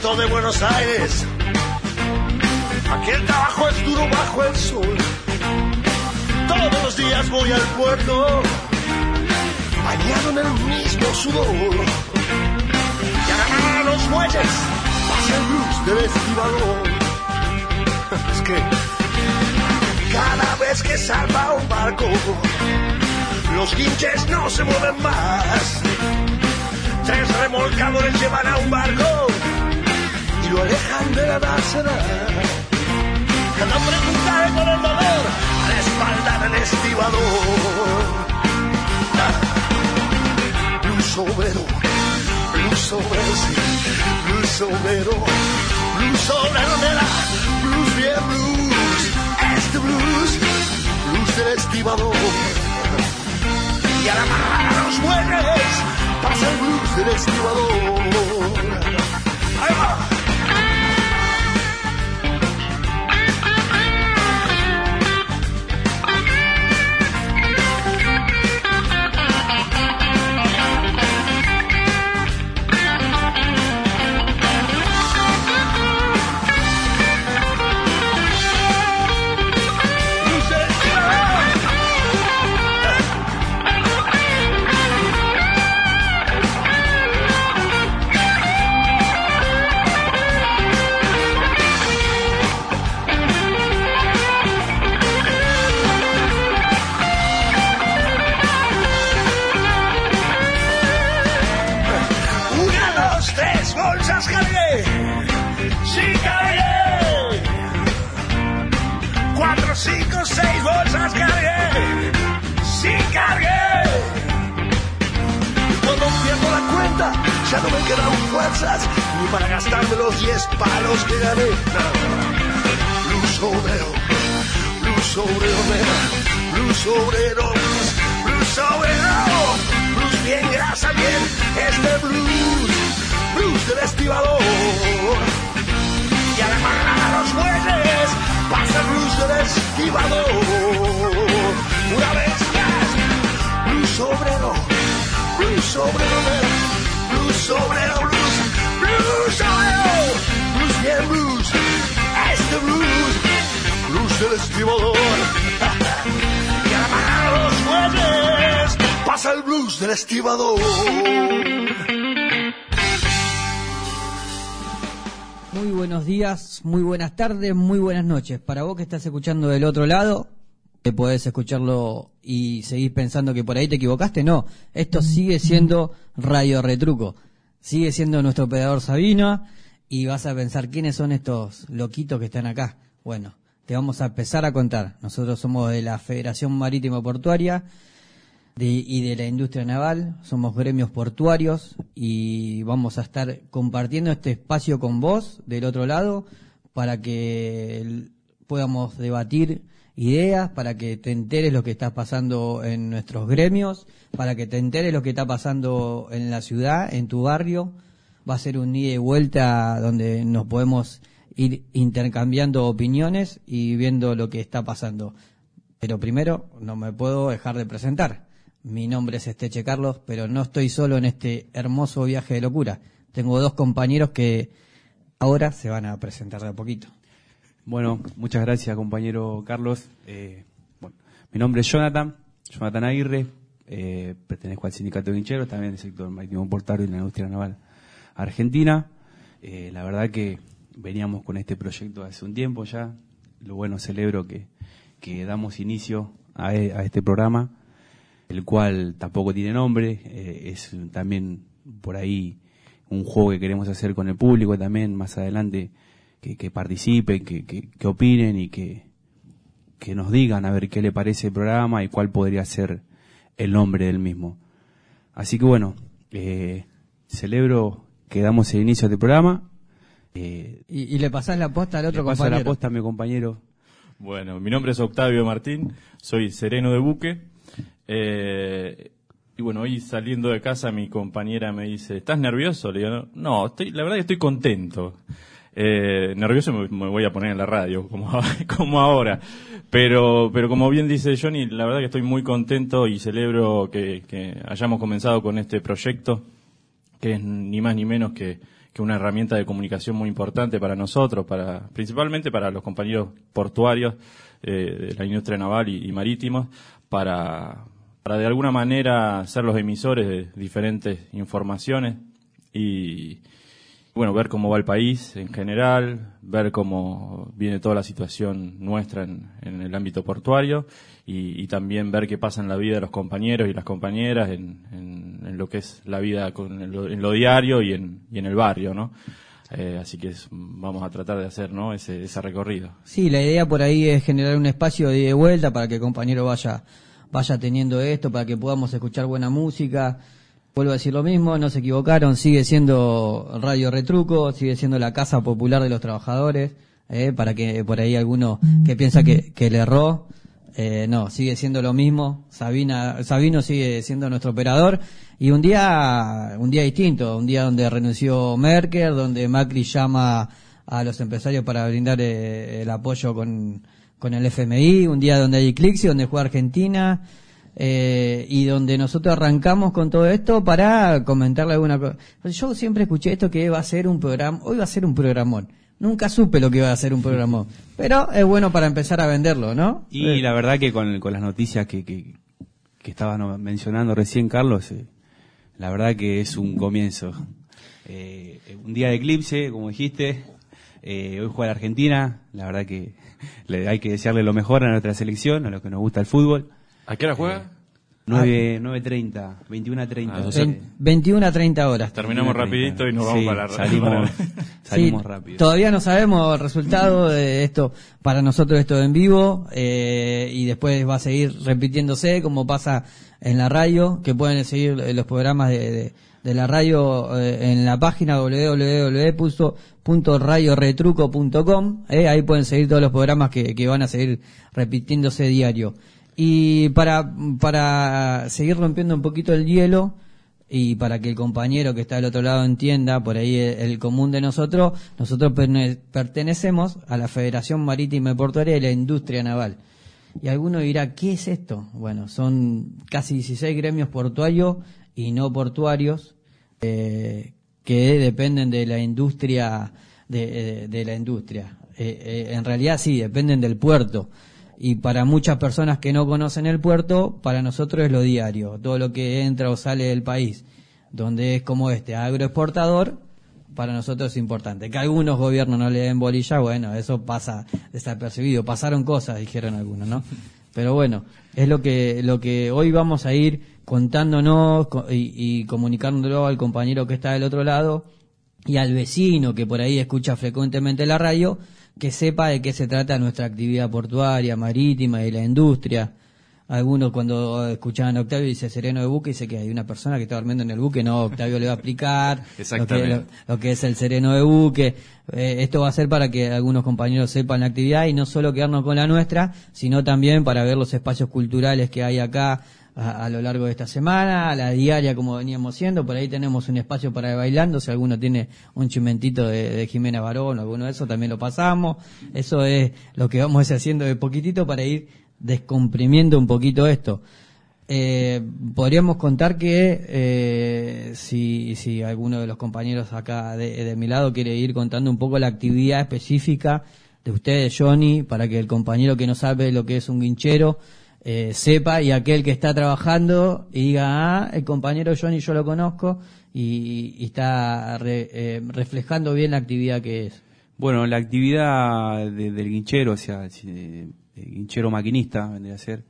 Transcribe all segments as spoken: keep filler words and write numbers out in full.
puerto de Buenos Aires. Aquí el trabajo es duro bajo el sol. Todos los días voy al puerto, bañado en el mismo sudor. Y a ganar los muelles pasa el blues del estibador. Es que cada vez que salva un barco, los guinches no se mueven más. Tres remolcadores llevan a un barco y lo alejan de la dársena. No preguntaré por el dolor a la espalda del estibador. Blues obrero, blues obrero, sí, blues obrero, blues obrero de la blues bien blues. Este blues, blues del estibador. Y a la mano los muelles pasa el blues del estibador. Ahí va. Cinco, seis bolsas cargué, sí cargué. Y cuando pierdo la cuenta, ya no me quedan fuerzas ni para gastarme los diez palos que gané. Blues obrero, blues obrero, blues obrero, blues, blues obrero, blues bien grasa, bien, este blues, blues del estibador. Y a la mano los muelles pasa el blues del estibador. Una vez más, blues obrero, blues obrero, blues obrero, blues, blues obrero, blues bien blues, este blues, blues del estibador. Y a la mano los muelles pasa el blues del estibador. Muy buenos días, muy buenas tardes, muy buenas noches. Para vos que estás escuchando del otro lado, que podés escucharlo y seguís pensando que por ahí te equivocaste, no. Esto sigue siendo Radio Retruco. Sigue siendo nuestro operador Sabino y vas a pensar quiénes son estos loquitos que están acá. Bueno, te vamos a empezar a contar. Nosotros somos de la Federación Marítima Portuaria de, y de la industria naval, somos gremios portuarios y vamos a estar compartiendo este espacio con vos del otro lado para que podamos debatir ideas, para que te enteres lo que está pasando en nuestros gremios, para que te enteres lo que está pasando en la ciudad, en tu barrio. Va a ser un ida y vuelta donde nos podemos ir intercambiando opiniones y viendo lo que está pasando. Pero primero no me puedo dejar de presentar. Mi nombre es Esteche Carlos, pero no estoy solo en este hermoso viaje de locura. Tengo dos compañeros que ahora se van a presentar de a poquito. Bueno, muchas gracias, compañero Carlos. Eh, bueno, mi nombre es Jonathan, Jonathan Aguirre, eh, pertenezco al Sindicato de Guincheros, también del sector marítimo portuario y la industria naval argentina. Eh, la verdad que veníamos con este proyecto hace un tiempo ya. Lo bueno, celebro que, que damos inicio a, a este programa, el cual tampoco tiene nombre, eh, es también por ahí un juego que queremos hacer con el público también más adelante, que, que participen, que, que, que opinen y que, que nos digan a ver qué le parece el programa y cuál podría ser el nombre del mismo. Así que bueno, eh, celebro que damos el inicio del programa. Eh, y, y le pasás la posta al otro le paso compañero. la posta a mi compañero. Bueno, mi nombre es Octavio Martín, soy sereno de buque. Eh, y bueno, hoy saliendo de casa mi compañera me dice, ¿estás nervioso? Le digo, no, estoy, la verdad que estoy contento. Eh, nervioso me, me voy a poner en la radio, como, como ahora. Pero, pero como bien dice Johnny, la verdad que estoy muy contento y celebro que, que hayamos comenzado con este proyecto, que es ni más ni menos que, que una herramienta de comunicación muy importante para nosotros, para principalmente para los compañeros portuarios eh, de la industria naval y, y marítimos, para, para de alguna manera ser los emisores de diferentes informaciones y, bueno, ver cómo va el país en general, ver cómo viene toda la situación nuestra en, en el ámbito portuario y, y también ver qué pasa en la vida de los compañeros y las compañeras, en, en, en lo que es la vida con, en, lo, en lo diario y en, y en el barrio, ¿no? Eh, así que es, vamos a tratar de hacer, ¿no?, ese, ese recorrido. Sí, la idea por ahí es generar un espacio de ida y vuelta para que el compañero vaya, vaya teniendo esto, para que podamos escuchar buena música. Vuelvo a decir lo mismo, no se equivocaron, sigue siendo Radio Retruco, sigue siendo la casa popular de los trabajadores, eh, para que por ahí alguno que piensa que, que le erró, eh, no, sigue siendo lo mismo. Sabina, Sabino sigue siendo nuestro operador y un día, un día distinto, un día donde renunció Merkel, donde Macri llama a los empresarios para brindar eh, el apoyo con, con el F M I, un día donde hay eclipse, donde juega Argentina. Eh, y donde nosotros arrancamos con todo esto para comentarle alguna cosa. Yo siempre escuché esto que va a ser un programa, hoy va a ser un programón. Nunca supe lo que iba a ser un programón, pero es bueno para empezar a venderlo, ¿no? Y eh. la verdad que con, con las noticias que, que, que estabas mencionando recién, Carlos, eh, la verdad que es un comienzo. Eh, un día de eclipse, como dijiste, eh, hoy juega la Argentina, la verdad que le, hay que desearle lo mejor a nuestra selección, a los que nos gusta el fútbol. ¿A qué hora juega? Eh, nueve, nueve treinta, veintiuno treinta. Ah, entonces, veintiuno a treinta horas. Terminamos rapidito y nos vamos sí, para la salimos, salimos sí, rápido. Todavía no sabemos el resultado de esto. Para nosotros esto en vivo, eh, y después va a seguir repitiéndose como pasa en la radio, que pueden seguir los programas de, de, de la radio eh, en la página doble u doble u doble u punto radio retruco punto com. Eh, ahí pueden seguir todos los programas que, que van a seguir repitiéndose diario. Y para, para seguir rompiendo un poquito el hielo y para que el compañero que está del otro lado entienda, por ahí el, el común de nosotros, nosotros pertenecemos a la Federación Marítima y Portuaria de la Industria Naval. Y alguno dirá, ¿qué es esto? Bueno, son casi dieciséis gremios portuarios y no portuarios eh, que dependen de la industria, de, de, de la industria. Eh, eh, en realidad sí, dependen del puerto. Y para muchas personas que no conocen el puerto, para nosotros es lo diario, todo lo que entra o sale del país, donde es como este agroexportador, para nosotros es importante. Que algunos gobiernos no le den bolilla, bueno, eso pasa desapercibido, pasaron cosas, dijeron algunos, ¿no? Pero bueno, es lo que lo que hoy vamos a ir contándonos y, y comunicándolo al compañero que está del otro lado y al vecino que por ahí escucha frecuentemente la radio, que sepa de qué se trata nuestra actividad portuaria, marítima y la industria. Algunos cuando escuchaban a Octavio dice sereno de buque, dice que hay una persona que está durmiendo en el buque. No, Octavio le va a explicar lo que, lo, lo que es el sereno de buque. Eh, esto va a ser para que algunos compañeros sepan la actividad y no solo quedarnos con la nuestra, sino también para ver los espacios culturales que hay acá a, a lo largo de esta semana, a la diaria como veníamos siendo. Por ahí tenemos un espacio para bailando, si alguno tiene un chimentito de, de Jimena Barón o alguno de eso, también lo pasamos. Eso es lo que vamos a ir haciendo de poquitito para ir descomprimiendo un poquito esto. Eh, podríamos contar que eh, si, si alguno de los compañeros acá de, de mi lado quiere ir contando un poco la actividad específica de ustedes, Johnny, para que el compañero que no sabe lo que es un guinchero Eh, sepa, y aquel que está trabajando y diga, ah, el compañero Johnny yo lo conozco y, y está re, eh, reflejando bien la actividad que es. Bueno, la actividad de, del guinchero, o sea, de, de guinchero maquinista, vendría a ser,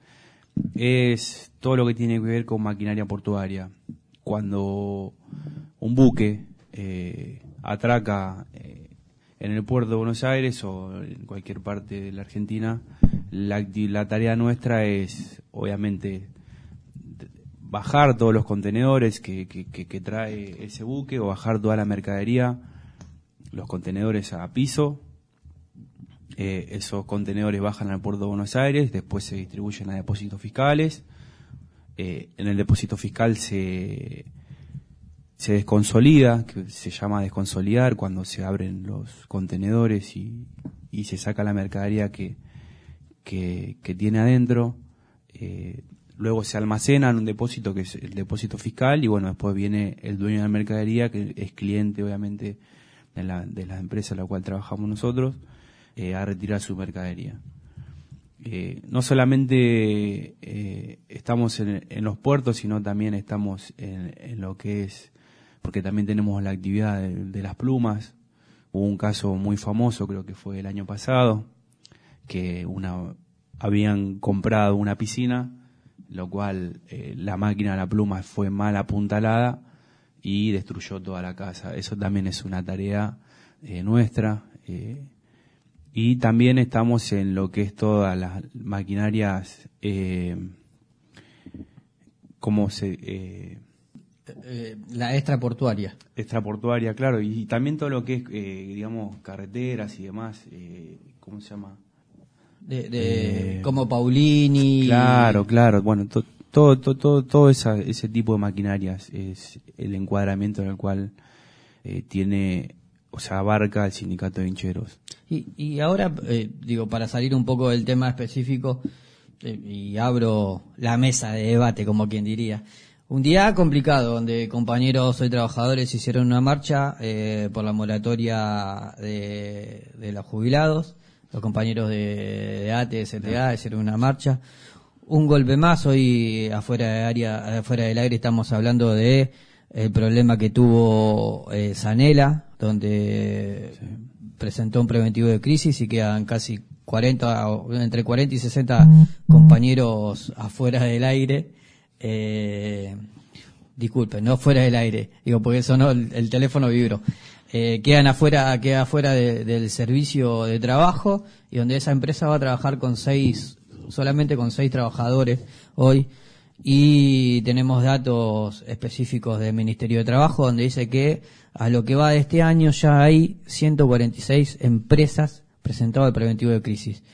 es todo lo que tiene que ver con maquinaria portuaria. Cuando un buque eh, atraca eh, en el puerto de Buenos Aires o en cualquier parte de la Argentina, La, la tarea nuestra es, obviamente, bajar todos los contenedores que, que, que, que trae ese buque o bajar toda la mercadería, los contenedores a piso. Eh, esos contenedores bajan al puerto de Buenos Aires, después se distribuyen a depósitos fiscales. Eh, en el depósito fiscal se, se desconsolida, que se llama desconsolidar, cuando se abren los contenedores y, y se saca la mercadería que Que, que tiene adentro. Eh, luego se almacena en un depósito que es el depósito fiscal y bueno, después viene el dueño de la mercadería, que es cliente obviamente de la, de la empresa en la cual trabajamos nosotros, eh, a retirar su mercadería. Eh, no solamente eh, estamos en, en los puertos, sino también estamos en, en lo que es, porque también tenemos la actividad de, de las plumas. Hubo un caso muy famoso, creo que fue el año pasado, que una habían comprado una piscina, lo cual eh, la máquina de la pluma fue mal apuntalada y destruyó toda la casa. Eso también es una tarea eh, nuestra. Eh, y también estamos en lo que es todas las maquinarias, eh, como se... Eh, Eh, la extraportuaria. Extraportuaria, claro, y también todo lo que es, eh, digamos, carreteras y demás, eh, ¿cómo se llama? De, de Eh, como Paulini. Claro, claro, bueno, to, todo, todo, todo, todo esa, ese tipo de maquinarias es el encuadramiento en el cual eh, tiene, o sea, abarca el sindicato de hincheros. Y, y ahora, eh, digo, para salir un poco del tema específico, eh, y abro la mesa de debate, como quien diría. Un día complicado, donde compañeros y trabajadores hicieron una marcha eh, por la moratoria de, de los jubilados. Los compañeros de, de A T E, de C T A, hicieron una marcha. Un golpe más, hoy afuera de área, afuera del aire estamos hablando de el problema que tuvo eh, Zanela, donde sí. presentó un preventivo de crisis y quedan casi cuarenta, entre cuarenta y sesenta compañeros afuera del aire. Eh, disculpen, no fuera del aire, digo porque sonó el, el teléfono vibró. Eh, quedan afuera, queda afuera de, del servicio de trabajo y donde esa empresa va a trabajar con seis, solamente con seis trabajadores hoy, y tenemos datos específicos del Ministerio de Trabajo donde dice que a lo que va de este año ya hay ciento cuarenta y seis empresas presentado el preventivo de crisis.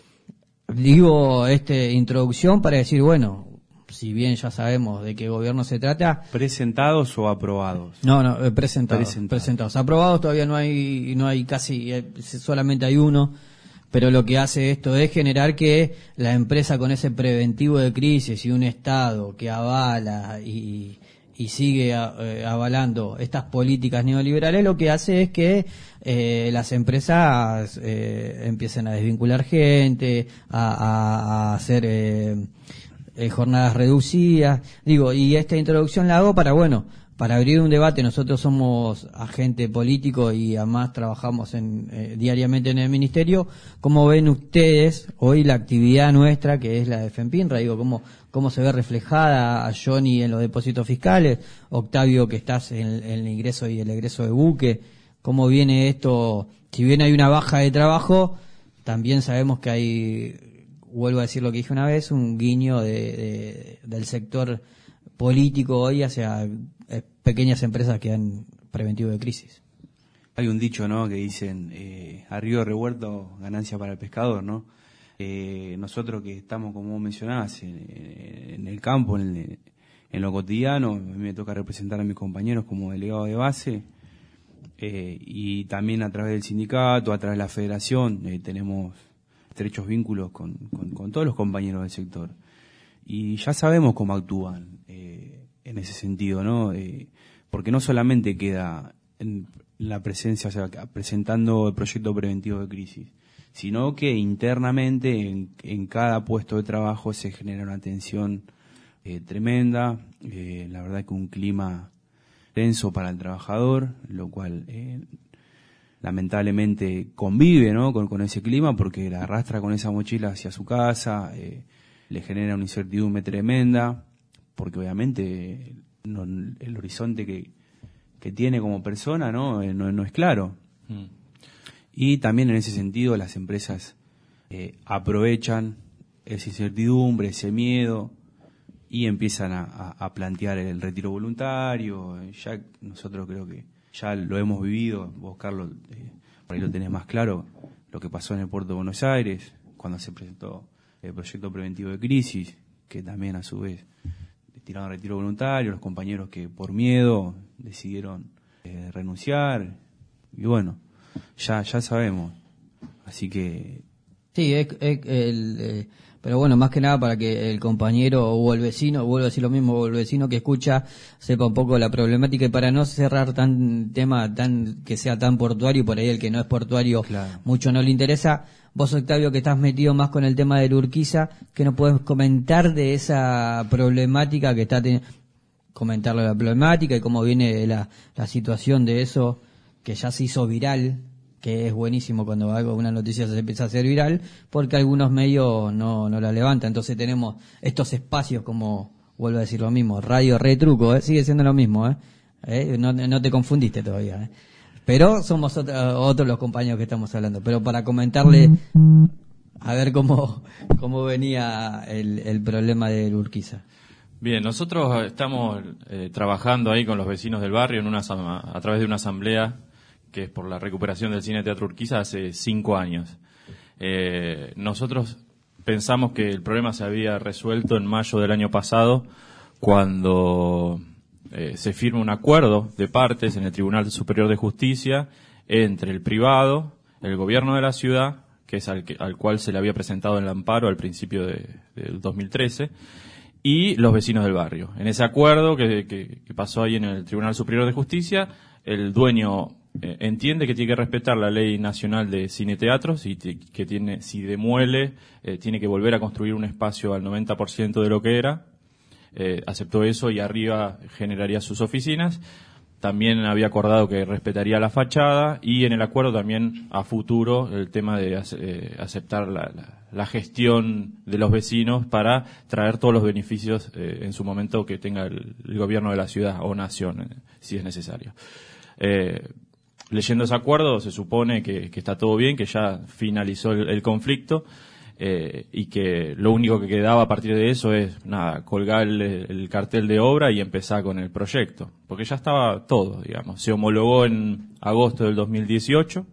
Digo este introducción para decir, bueno, si bien ya sabemos de qué gobierno se trata. ¿Presentados o aprobados? No, no, eh, presentados, presentados. Presentados. Aprobados todavía no hay, no hay casi, eh, solamente hay uno, pero lo que hace esto es generar que la empresa con ese preventivo de crisis y un Estado que avala y, y sigue eh, avalando estas políticas neoliberales, lo que hace es que eh, las empresas eh, empiecen a desvincular gente, a, a, a hacer... Eh, Eh, jornadas reducidas, digo, y esta introducción la hago para, bueno, para abrir un debate. Nosotros somos agente político y además trabajamos en, eh, diariamente en el ministerio. ¿Cómo ven ustedes hoy la actividad nuestra, que es la de FEMPINRA? Digo, ¿cómo, cómo se ve reflejada a Johnny en los depósitos fiscales? Octavio, que estás en, en el ingreso y el egreso de buque. ¿Cómo viene esto? Si bien hay una baja de trabajo, también sabemos que hay... vuelvo a decir lo que dije una vez, un guiño de, de, del sector político hoy hacia eh, pequeñas empresas que dan preventivo de crisis. Hay un dicho, ¿no?, que dicen, eh, a río revuelto, ganancia para el pescador, ¿no? Eh, nosotros que estamos, como vos mencionabas, en, en el campo, en, el, en lo cotidiano, a mí me toca representar a mis compañeros como delegado de base, eh, y también a través del sindicato, a través de la federación, eh, tenemos estrechos vínculos con, con, con todos los compañeros del sector. Y ya sabemos cómo actúan eh, en ese sentido, ¿no? Eh, porque no solamente queda en la presencia, o sea, presentando el proyecto preventivo de crisis, sino que internamente en, en cada puesto de trabajo se genera una tensión eh, tremenda, eh, la verdad que un clima tenso para el trabajador, lo cual... Eh, lamentablemente convive, ¿no?, con, con ese clima porque la arrastra con esa mochila hacia su casa, eh, le genera una incertidumbre tremenda, porque obviamente no, el horizonte que, que tiene como persona no, eh, no, no es claro. Mm. Y también en ese sentido las empresas eh, aprovechan esa incertidumbre, ese miedo, y empiezan a, a, a plantear el retiro voluntario. Ya nosotros creo que ya lo hemos vivido, vos Carlos, eh, por ahí lo tenés más claro, lo que pasó en el puerto de Buenos Aires, cuando se presentó el proyecto preventivo de crisis, que también a su vez tiraron retiro voluntario, los compañeros que por miedo decidieron eh, renunciar, y bueno, ya ya sabemos, así que... Sí, es, es el... Eh... pero bueno, más que nada para que el compañero o el vecino, vuelvo a decir lo mismo, o el vecino que escucha sepa un poco la problemática, y para no cerrar tan tema tan que sea tan portuario, por ahí el que no es portuario Claro. mucho no le interesa. Vos, Octavio, que estás metido más con el tema de la Urquiza, ¿qué nos puedes comentar de esa problemática que está teniendo? Comentarle la problemática y cómo viene la, la situación de eso, que ya se hizo viral, que es buenísimo cuando algo, una noticia se empieza a hacer viral, porque algunos medios no, no la levantan. Entonces tenemos estos espacios como, vuelvo a decir lo mismo, Radio Retruco, ¿eh? Sigue siendo lo mismo, ¿eh? ¿Eh? No, no te confundiste todavía, ¿eh? Pero somos otro, otros los compañeros que estamos hablando. Pero para comentarle, a ver cómo, cómo venía el, el problema de Urquiza. Bien, nosotros estamos eh, trabajando ahí con los vecinos del barrio en una a través de una asamblea que es por la recuperación del Cine Teatro Urquiza hace cinco años. Eh, nosotros pensamos que el problema se había resuelto en mayo del año pasado, cuando eh, se firma un acuerdo de partes en el Tribunal Superior de Justicia entre el privado, el gobierno de la ciudad, que es al, que, al cual se le había presentado el amparo al principio de, del dos mil trece, y los vecinos del barrio. En ese acuerdo que, que, que pasó ahí en el Tribunal Superior de Justicia, el dueño eh, entiende que tiene que respetar la Ley Nacional de Cine-Teatros y t- que tiene, si demuele, eh, tiene que volver a construir un espacio al noventa por ciento de lo que era. Eh, aceptó eso y arriba generaría sus oficinas. También había acordado que respetaría la fachada, y en el acuerdo también a futuro el tema de eh, aceptar la, la, la gestión de los vecinos para traer todos los beneficios eh, en su momento que tenga el, el gobierno de la ciudad o nación, eh, si es necesario. Eh, leyendo ese acuerdo se supone que, que está todo bien, que ya finalizó el, el conflicto. Eh, y que lo único que quedaba a partir de eso es, nada, colgar el, el cartel de obra y empezar con el proyecto, porque ya estaba todo, digamos. Se homologó en agosto del dos mil dieciocho,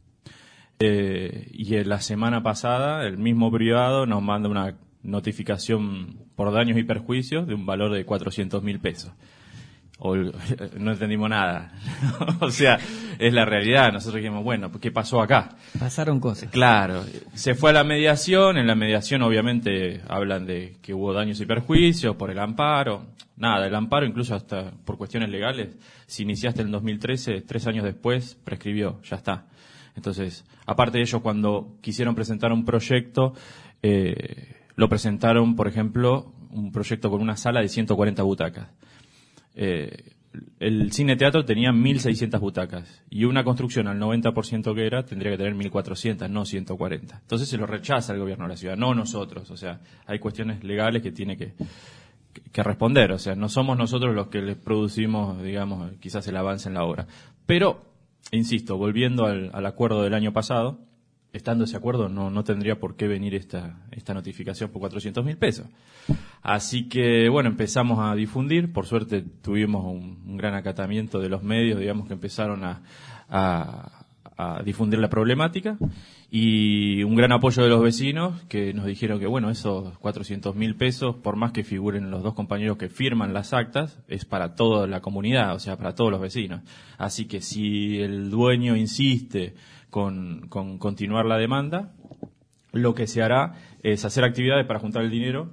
eh, y en la semana pasada el mismo privado nos manda una notificación por daños y perjuicios de un valor de cuatrocientos mil pesos. O, no entendimos nada. O sea, es la realidad. Nosotros dijimos, bueno, ¿qué pasó acá? Pasaron cosas. Claro, se fue a la mediación. En la mediación obviamente hablan de que hubo daños y perjuicios por el amparo. Nada, el amparo incluso hasta por cuestiones legales, si iniciaste en el dos mil trece, tres años después prescribió, ya está. Entonces, aparte de ellos, cuando quisieron presentar un proyecto, eh, lo presentaron, por ejemplo, un proyecto con una sala de ciento cuarenta butacas. Eh, el cine teatro tenía mil seiscientas butacas y una construcción al noventa por ciento que era tendría que tener mil cuatrocientas, no ciento cuarenta. Entonces se lo rechaza el gobierno de la ciudad, no nosotros. O sea, hay cuestiones legales que tiene que, que responder. O sea, no somos nosotros los que les producimos, digamos, quizás el avance en la obra. Pero, insisto, volviendo al, al acuerdo del año pasado, estando ese acuerdo no, no tendría por qué venir esta, esta notificación por cuatrocientos mil pesos. Así que, bueno, empezamos a difundir. Por suerte tuvimos un, un gran acatamiento de los medios, digamos, que empezaron a, a, a difundir la problemática, y un gran apoyo de los vecinos que nos dijeron que, bueno, esos cuatrocientos mil pesos, por más que figuren los dos compañeros que firman las actas, es para toda la comunidad, o sea, para todos los vecinos. Así que si el dueño insiste con, con continuar la demanda, lo que se hará es hacer actividades para juntar el dinero.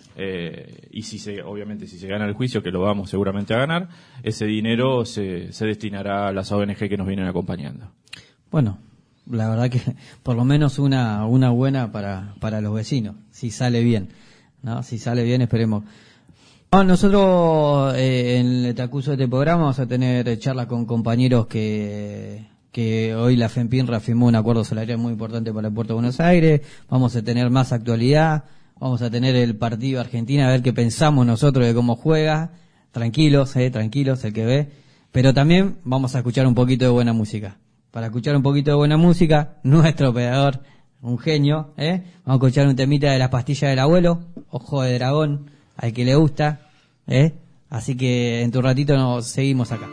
Eh, y si se, obviamente si se gana el juicio, que lo vamos seguramente a ganar, ese dinero se, se destinará a las O N G que nos vienen acompañando. Bueno, la verdad que por lo menos una una buena para para los vecinos, si sale bien, ¿no? Si sale bien, esperemos. No, nosotros eh, en el transcurso de este programa vamos a tener charlas con compañeros que que hoy la FEMPINRA firmó un acuerdo salarial muy importante para el Puerto de Buenos Aires. Vamos a tener más actualidad. Vamos a tener el partido Argentina, a ver qué pensamos nosotros de cómo juega. Tranquilos, eh, tranquilos, el que ve. Pero también vamos a escuchar un poquito de buena música. Para escuchar un poquito de buena música, nuestro operador, un genio, eh. Vamos a escuchar un temita de Las pastillas del abuelo, Ojo de Dragón, al que le gusta, eh. Así que en tu ratito nos seguimos acá.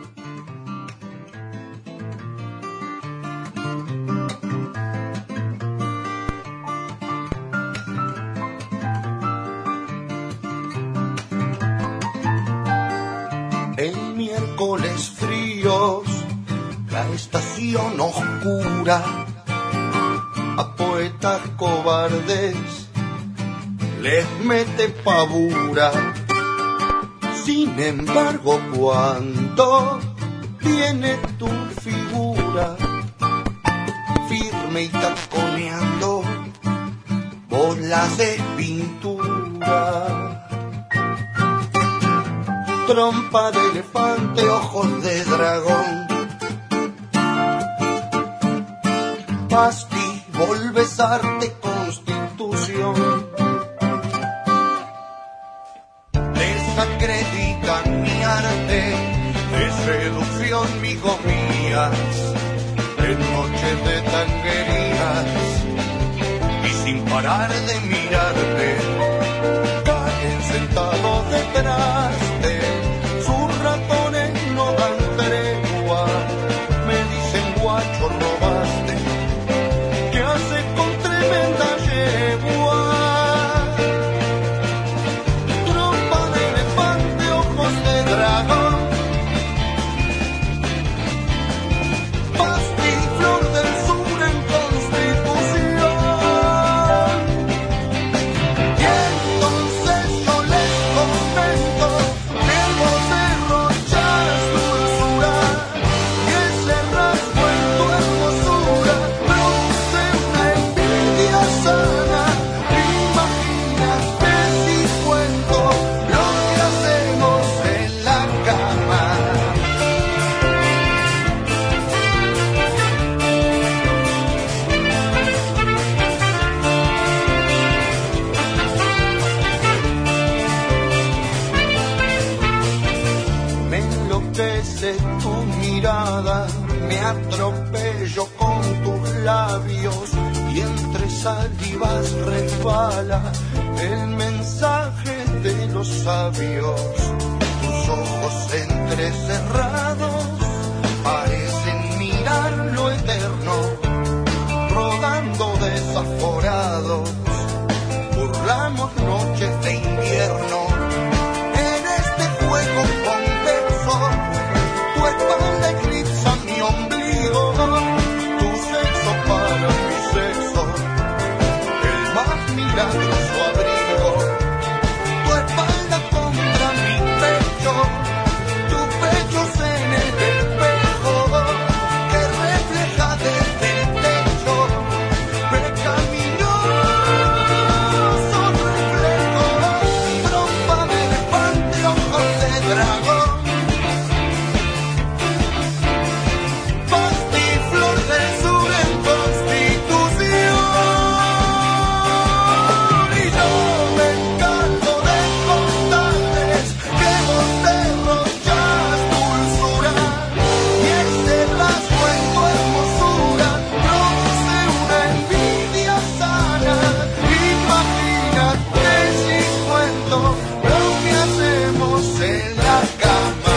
En miércoles fríos, la estación oscura, a poetas cobardes les mete pavura. Sin embargo, cuando viene tu figura, firme y taconeando, bolas de pintura. Trompa de elefante, ojos de dragón. Pasti, volves arte, constitución. Desacreditan mi arte de seducción, mis gomías, en noches de tanguerías, y sin parar de mirarte, caen sentados detrás de sus ratones, no dan tregua, me dicen guacho robaste, ¿qué haces con tremenda yegua? Trompa de elefante, ojos de dragón, Pasti, flor del sur en Constitución. Y entonces yo les comento que vos derrochás dulzura, y ese rasgo en tu hermosura produce una envidia sana. Imagínate si cuento lo que hacemos en la cama. Me enloquece tu mirada, me atropello con tus labios y entre salivas resbala el mensaje de los sabios. Tus ojos entrecerrados parecen mirar lo eterno, rodando desaforados, burlamos noches de invierno. En este fuego convexo, tu espalda eclipsa mi ombligo, tu sexo para mi sexo, el más milagroso abrigo. Tu espalda contra mi pecho, tu pecho en el espejo que refleja desde el techo pecaminosos reflejos. Trompa de elefante, ojos de dragón, Pasti, flor del sur en Constitución. Y yo me encargo de contarles que vos derrochás dulzura, y ese rasgo en tu hermosura produce una envidia sana. Imagínate si cuento lo que hacemos en la cama.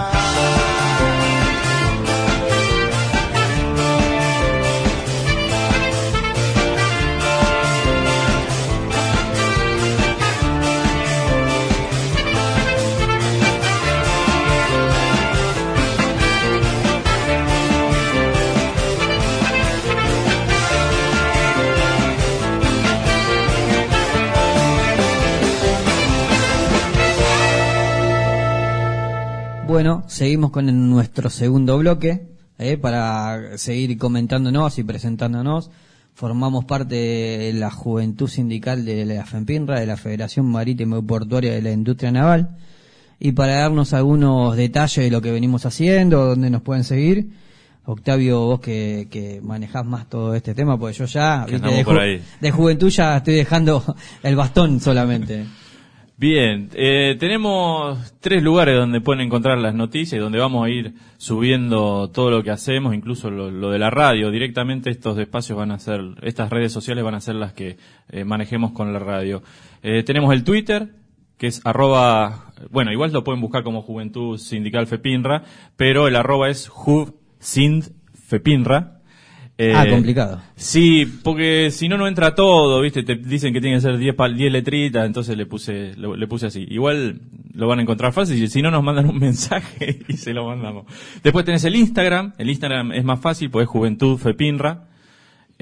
Bueno, seguimos con nuestro segundo bloque, eh, para seguir comentándonos y presentándonos. Formamos parte de la Juventud Sindical de la FEMPINRA, de la Federación Marítima y Portuaria de la Industria Naval. Y para darnos algunos detalles de lo que venimos haciendo, dónde nos pueden seguir, Octavio, vos que, que manejás más todo este tema, porque yo ya, Que viste, andamos de, por ju- ahí. de juventud ya estoy dejando el bastón solamente. Bien, eh, tenemos tres lugares donde pueden encontrar las noticias y donde vamos a ir subiendo todo lo que hacemos, incluso lo, lo de la radio. Directamente estos espacios van a ser, estas redes sociales van a ser las que eh, manejemos con la radio. Eh, tenemos el Twitter, que es arroba, bueno, igual lo pueden buscar como Juventud Sindical FEPINRA, pero el arroba es JuvSindFEPINRA. Eh, ah, complicado. Sí, porque si no, no entra todo, ¿viste? Te dicen que tiene que ser diez letritas, entonces le puse lo, le puse así. Igual lo van a encontrar fácil, y si no, nos mandan un mensaje y se lo mandamos. Después tenés el Instagram. El Instagram es más fácil, pues es Juventud FEPINRA. Eh,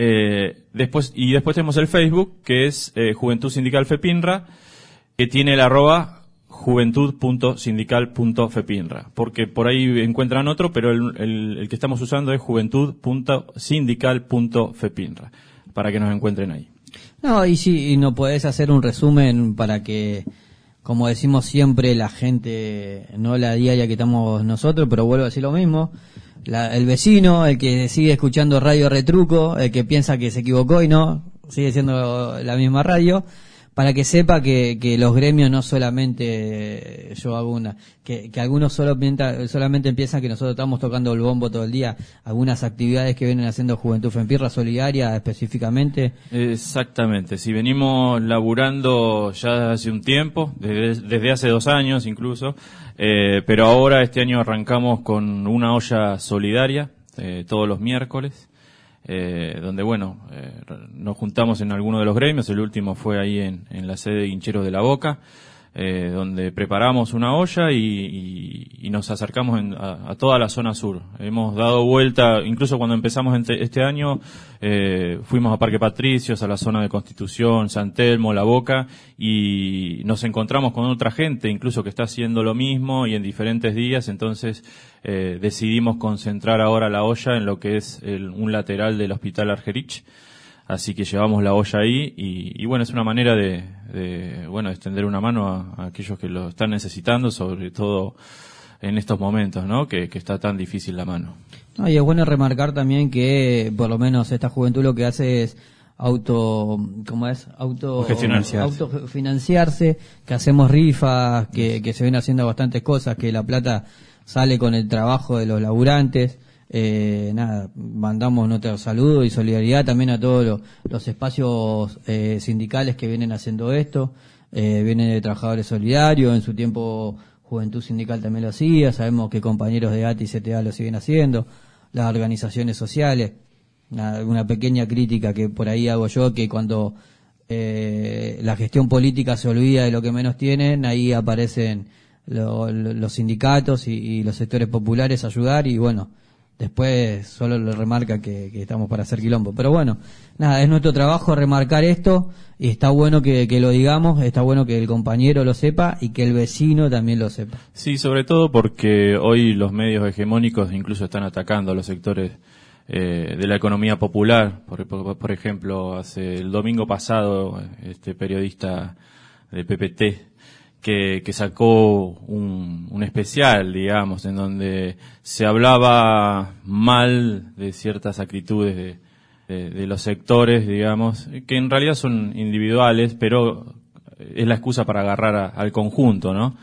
Eh, después y después tenemos el Facebook, que es eh, Juventud Sindical FEPINRA, que tiene el arroba juventud punto sindical punto fepinra, porque por ahí encuentran otro, pero el, el, el que estamos usando es juventud punto sindical punto fepinra, para que nos encuentren ahí. No, y sí, y no podés hacer un resumen para que, como decimos siempre, la gente, no la diaria que estamos nosotros, pero vuelvo a decir lo mismo, la, el vecino, el que sigue escuchando Radio Retruco, el que piensa que se equivocó y no, sigue siendo la misma radio, para que sepa que, que los gremios no solamente, yo hago una, que, que algunos solo piensa, solamente piensan que nosotros estamos tocando el bombo todo el día, algunas actividades que vienen haciendo Juventud FEPINRA Solidaria específicamente. Exactamente, si venimos laburando ya hace un tiempo, desde, desde hace dos años incluso, eh, pero ahora este año arrancamos con una olla solidaria, eh, todos los miércoles. Eh, donde bueno, eh, nos juntamos en alguno de los gremios, el último fue ahí en, en la sede de Guincheros de la Boca, eh, donde preparamos una olla y, y, y nos acercamos en, a, a toda la zona sur. Hemos dado vuelta, incluso cuando empezamos este, este año, eh, fuimos a Parque Patricios, a la zona de Constitución, San Telmo, La Boca, y nos encontramos con otra gente, incluso que está haciendo lo mismo y en diferentes días, entonces eh, decidimos concentrar ahora la olla en lo que es el, un lateral del Hospital Argerich. Así que llevamos la olla ahí y, y bueno, es una manera de, de bueno, extender una mano a, a aquellos que lo están necesitando, sobre todo en estos momentos, ¿no? Que, que está tan difícil la mano. No, y es bueno remarcar también que por lo menos esta juventud lo que hace es auto, ¿cómo es? Auto autofinanciarse, que hacemos rifas, que, que se ven haciendo bastantes cosas, que la plata sale con el trabajo de los laburantes. Eh, nada, mandamos nuestro saludo y solidaridad también a todos los, los espacios eh, sindicales que vienen haciendo esto, eh, vienen de Trabajadores Solidarios, en su tiempo Juventud Sindical también lo hacía, sabemos que compañeros de A T I y C T A lo siguen haciendo, las organizaciones sociales. Nada, una pequeña crítica que por ahí hago yo, que cuando eh, la gestión política se olvida de lo que menos tienen, ahí aparecen lo, lo, los sindicatos y, y los sectores populares a ayudar y bueno, después solo le remarca que, que estamos para hacer quilombo. Pero bueno, nada, es nuestro trabajo remarcar esto y está bueno que, que lo digamos, está bueno que el compañero lo sepa y que el vecino también lo sepa. Sí, sobre todo porque hoy los medios hegemónicos incluso están atacando a los sectores eh, de la economía popular. Por, por, por ejemplo, hace el domingo pasado este periodista de P P T que, que sacó un, un especial, digamos, en donde se hablaba mal de ciertas actitudes de, de, de los sectores, digamos, que en realidad son individuales, pero es la excusa para agarrar a, al conjunto, ¿no?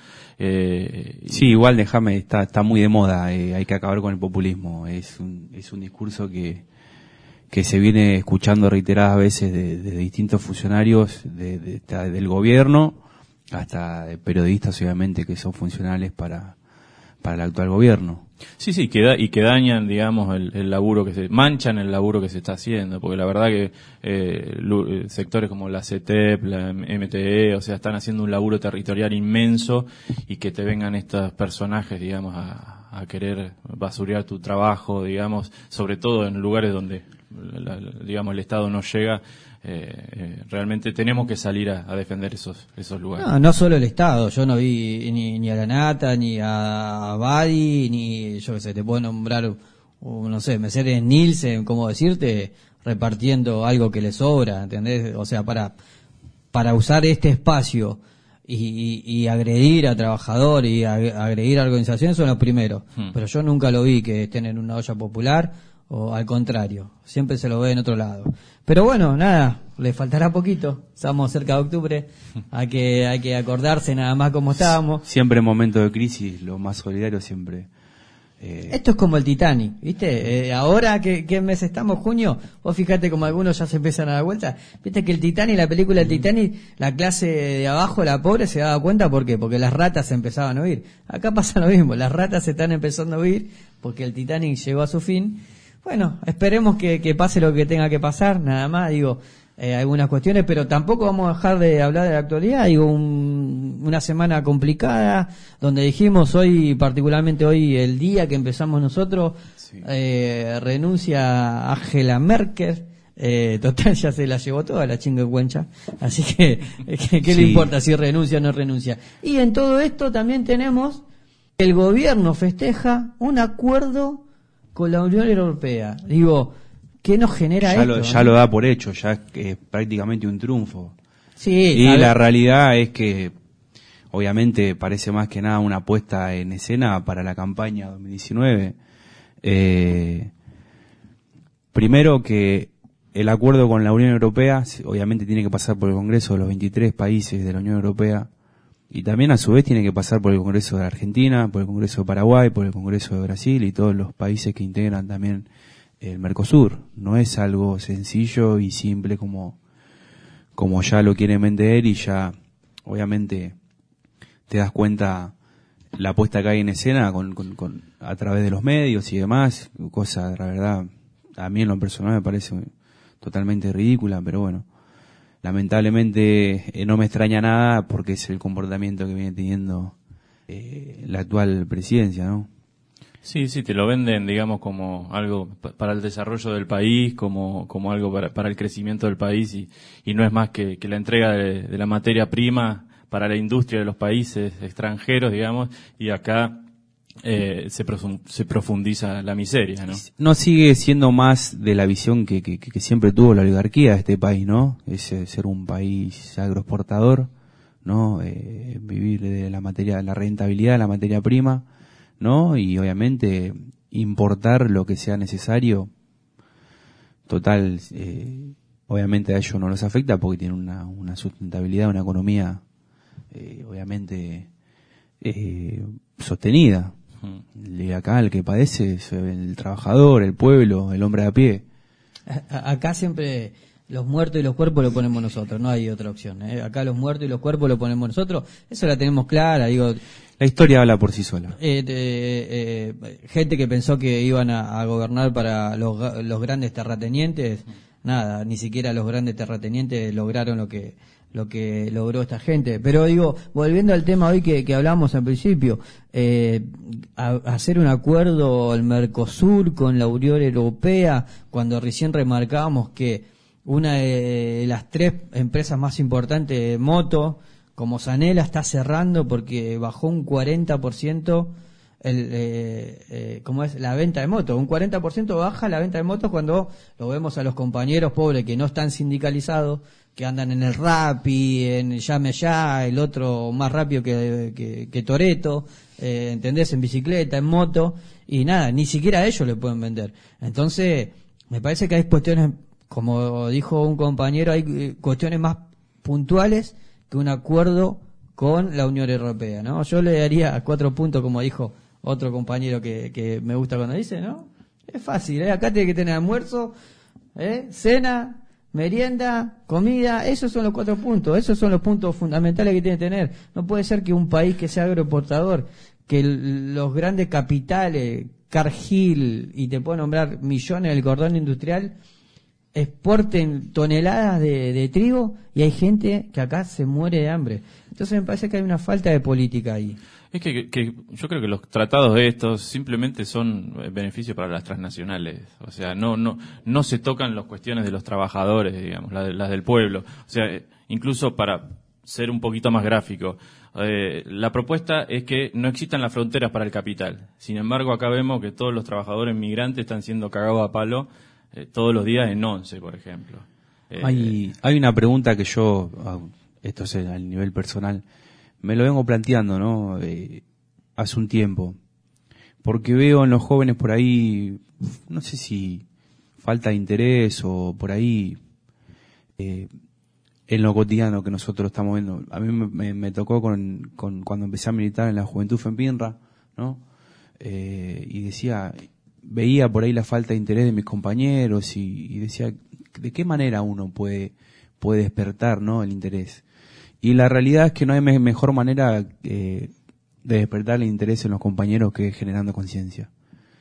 Eh, sí, igual déjame, está, está muy de moda, eh, hay que acabar con el populismo, es un, es un discurso que, que se viene escuchando reiteradas veces de, de distintos funcionarios de, de, de, del gobierno, hasta de periodistas obviamente que son funcionales para para el actual gobierno. Sí, sí, que da, y que dañan, digamos, el, el laburo que se, manchan el laburo que se está haciendo, porque la verdad que eh, lu, sectores como la C T E P, la M T E, o sea, están haciendo un laburo territorial inmenso y que te vengan estos personajes, digamos, a, a querer basurear tu trabajo, digamos, sobre todo en lugares donde, la, la, digamos, el Estado no llega. Eh, eh, realmente tenemos que salir a, a defender esos esos lugares. No, no solo el Estado, yo no vi ni, ni a la Nata, ni a Badi, ni yo qué sé, te puedo nombrar, uh, no sé, Mercedes Nielsen, como decirte, repartiendo algo que le sobra, ¿entendés? O sea, para para usar este espacio y, y, y agredir a trabajadores y a, agredir a organizaciones son los primeros, hmm. pero yo nunca lo vi que estén en una olla popular, o al contrario, siempre se lo ve en otro lado. Pero bueno, nada, le faltará poquito, estamos cerca de octubre, hay que hay que acordarse nada más cómo estábamos. Siempre en momentos de crisis, lo más solidario siempre. Eh... Esto es como el Titanic, ¿viste? Eh, ahora, que ¿qué mes estamos? ¿Junio? Vos fíjate como algunos ya se empiezan a dar vuelta. ¿Viste que el Titanic, la película del Titanic, la clase de abajo, la pobre, se daba cuenta? ¿Por qué? Porque las ratas se empezaban a huir. Acá pasa lo mismo, las ratas se están empezando a huir porque el Titanic llegó a su fin. Bueno, esperemos que, que pase lo que tenga que pasar, nada más, digo, eh, algunas cuestiones, pero tampoco vamos a dejar de hablar de la actualidad, digo, un, una semana complicada, donde dijimos hoy, particularmente hoy, el día que empezamos nosotros, sí. eh, renuncia Angela Merkel, Eh, total, ya se la llevó toda la chinguecuencha. Así que, ¿qué, qué Sí. le importa si renuncia o no renuncia? Y en todo esto también tenemos que el gobierno festeja un acuerdo con la Unión Europea. Digo, ¿qué nos genera Ya esto? lo, ya ¿no? lo da por hecho, ya es, es prácticamente un triunfo. Sí, Y a ver, la realidad es que, obviamente, parece más que nada una puesta en escena para la campaña dos mil diecinueve. Eh, primero que el acuerdo con la Unión Europea, obviamente tiene que pasar por el Congreso de los veintitrés países de la Unión Europea, y también a su vez tiene que pasar por el Congreso de Argentina, por el Congreso de Paraguay, por el Congreso de Brasil y todos los países que integran también el Mercosur. No es algo sencillo y simple como, como ya lo quieren vender, y ya obviamente te das cuenta la puesta que hay en escena con, con, con, a través de los medios y demás, cosa, la verdad, a mí en lo personal me parece totalmente ridícula, pero bueno, lamentablemente eh, no me extraña nada porque es el comportamiento que viene teniendo eh, la actual presidencia, ¿no? Sí, sí, te lo venden, digamos, como algo pa- para el desarrollo del país, como, como algo para, para el crecimiento del país, y, y no es más que, que la entrega de, de la materia prima para la industria de los países extranjeros, digamos, y acá eh, se, prosum- se profundiza la miseria, ¿no? No sigue siendo más de la visión que, que, que siempre tuvo la oligarquía de este país, ¿no? Es eh, ser un país agroexportador, ¿no? Eh, vivir de la materia, la rentabilidad de la materia prima, ¿no? Y obviamente importar lo que sea necesario. Total, eh, obviamente a ellos no los afecta porque tienen una, una sustentabilidad, una economía, eh, obviamente, eh, sostenida. Mm. Y acá el que padece es el trabajador, el pueblo, el hombre de a pie. A- acá siempre los muertos y los cuerpos lo ponemos nosotros, no hay otra opción. ¿eh? Acá los muertos y los cuerpos lo ponemos nosotros, eso la tenemos clara, digo. La historia habla por sí sola. Eh, eh, eh, gente que pensó que iban a, a gobernar para los, ga- los grandes terratenientes, nada, ni siquiera los grandes terratenientes lograron lo que lo que logró esta gente. Pero digo, volviendo al tema hoy que, que hablamos al principio, eh, a, hacer un acuerdo el Mercosur con la Unión Europea, cuando recién remarcábamos que una de las tres empresas más importantes de moto, como Sanela, está cerrando porque bajó un cuarenta por ciento el, eh, eh, ¿cómo es? La venta de motos. Un cuarenta por ciento baja la venta de motos cuando lo vemos a los compañeros pobres que no están sindicalizados, que andan en el Rappi, en el Llame Ya, el otro más rápido que, que, que Toretto, eh, ¿entendés? En bicicleta, en moto, y nada, ni siquiera a ellos le pueden vender. Entonces, me parece que hay cuestiones, como dijo un compañero, hay eh, cuestiones más puntuales que un acuerdo con la Unión Europea, ¿no? Yo le daría cuatro puntos, como dijo otro compañero que, que me gusta cuando dice, ¿no? Es fácil, ¿eh? Acá tiene que tener almuerzo, ¿eh? Cena, merienda, comida, esos son los cuatro puntos, esos son los puntos fundamentales que tiene que tener. No puede ser que un país que sea agroexportador, que el- los grandes capitales, Cargill, y te puedo nombrar millones del cordón industrial, exporten toneladas de, de trigo y hay gente que acá se muere de hambre. Entonces me parece que hay una falta de política ahí. Es que, que yo creo que los tratados de estos simplemente son eh, beneficios para las transnacionales. O sea, no no no se tocan las cuestiones de los trabajadores, digamos, las, de- las del pueblo. O sea, eh, incluso para ser un poquito más gráfico, eh, la propuesta es que no existan las fronteras para el capital. Sin embargo, acá vemos que todos los trabajadores migrantes están siendo cagados a palo eh, todos los días en once, por ejemplo. Eh, Hay, hay una pregunta que yo, ah, esto es a nivel personal, me lo vengo planteando, ¿no? Eh, hace un tiempo. Porque veo en los jóvenes por ahí, no sé si falta de interés o por ahí, eh, en lo cotidiano que nosotros estamos viendo. A mí me, me, me tocó con, con cuando empecé a militar en la Juventud Fempinra, ¿no? Eh, y decía, veía por ahí la falta de interés de mis compañeros y, y decía, ¿de qué manera uno puede, puede despertar, ¿no? El interés? Y la realidad es que no hay me- mejor manera eh, de despertar el interés en los compañeros que generando conciencia.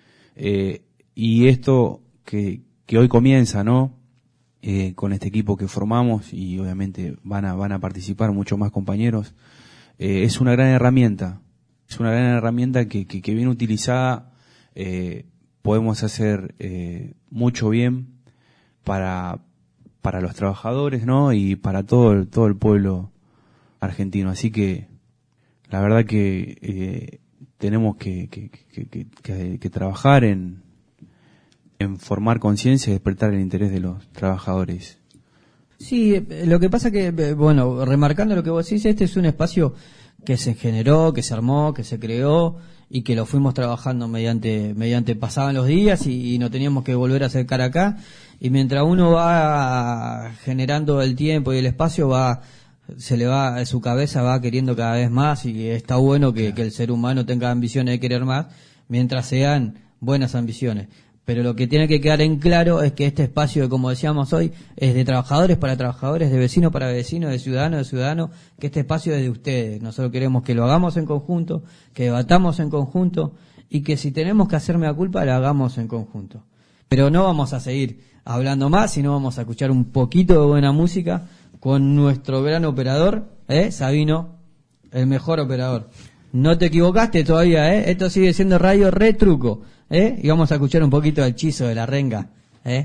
Eh, y esto que, que hoy comienza, ¿no? Eh, con este equipo que formamos y obviamente van a, van a participar muchos más compañeros, eh, es una gran herramienta. Es una gran herramienta que, que, que bien utilizada eh, podemos hacer eh, mucho bien para, para los trabajadores, ¿no? Y para todo el, todo el pueblo argentino. Así que la verdad que eh, tenemos que, que, que, que, que, que trabajar en, en formar conciencia y despertar el interés de los trabajadores. Sí, lo que pasa que, bueno, remarcando lo que vos decís, este es un espacio que se generó, que se armó, que se creó y que lo fuimos trabajando mediante, mediante pasaban los días y, y nos teníamos que volver a acercar acá. Y mientras uno va generando el tiempo y el espacio, va, se le va, su cabeza va queriendo cada vez más y está bueno que, que el ser humano tenga ambiciones de querer más, mientras sean buenas ambiciones. Pero lo que tiene que quedar en claro es que este espacio, como decíamos hoy, es de trabajadores para trabajadores, de vecinos para vecinos, de ciudadanos de ciudadanos, que este espacio es de ustedes. Nosotros queremos que lo hagamos en conjunto, que debatamos en conjunto y que si tenemos que hacerme la culpa, la hagamos en conjunto. Pero no vamos a seguir hablando más, sino vamos a escuchar un poquito de buena música con nuestro gran operador, ¿eh? Sabino, el mejor operador. No te equivocaste todavía, ¿eh? Esto sigue siendo Radio Retruco, ¿eh? Y vamos a escuchar un poquito del Chizo de la Renga, ¿eh?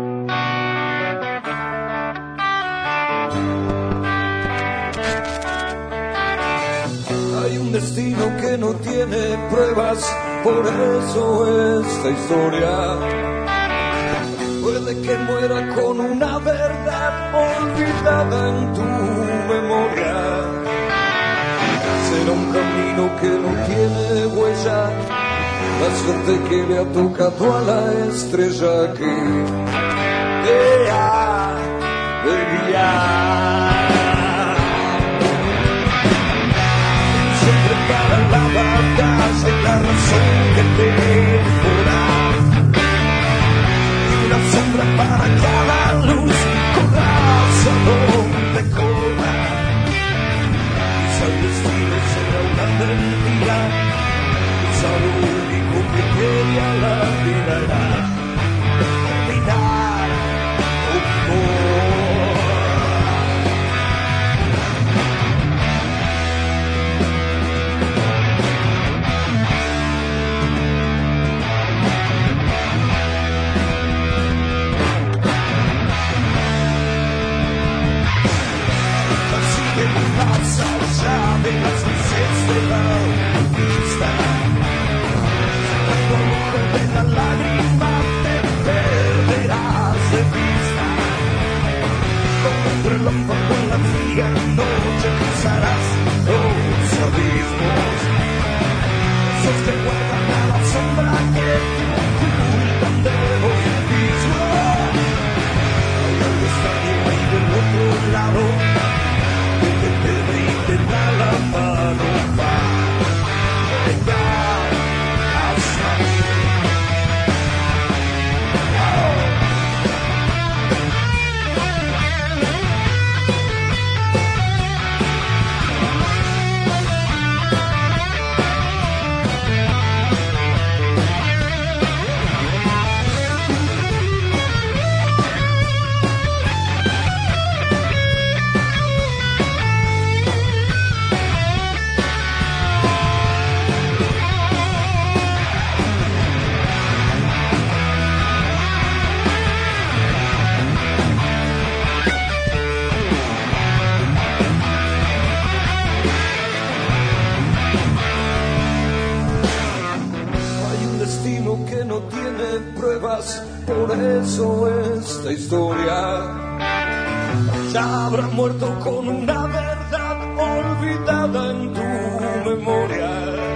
Hay un destino que no tiene pruebas, por eso esta historia puede que muera con una verdad olvidada en tu memoria. Será un camino que no tiene huella, la suerte que le ha tocado a la estrella que te ha de guiar. Siempre para la batalla y la razón que te devora, y una sombra para cada luz, corras a donde corra. Quizá el destino será una mentira, quizá lo único que quería la vida era terminar un amor. Más allá de las luces de la autopista, por ojo de la lágrima te perderás de vista. Como un relámpago en la fría noche cruzarás los abismos, esos que guardan a la sombra que te ocultan de los mismos. Hay algo extraño ahí del otro lado, que te brinda la mano para llegar hasta mí. Que no tiene pruebas, por eso esta historia ya habrá muerto con una verdad olvidada en tu memoria.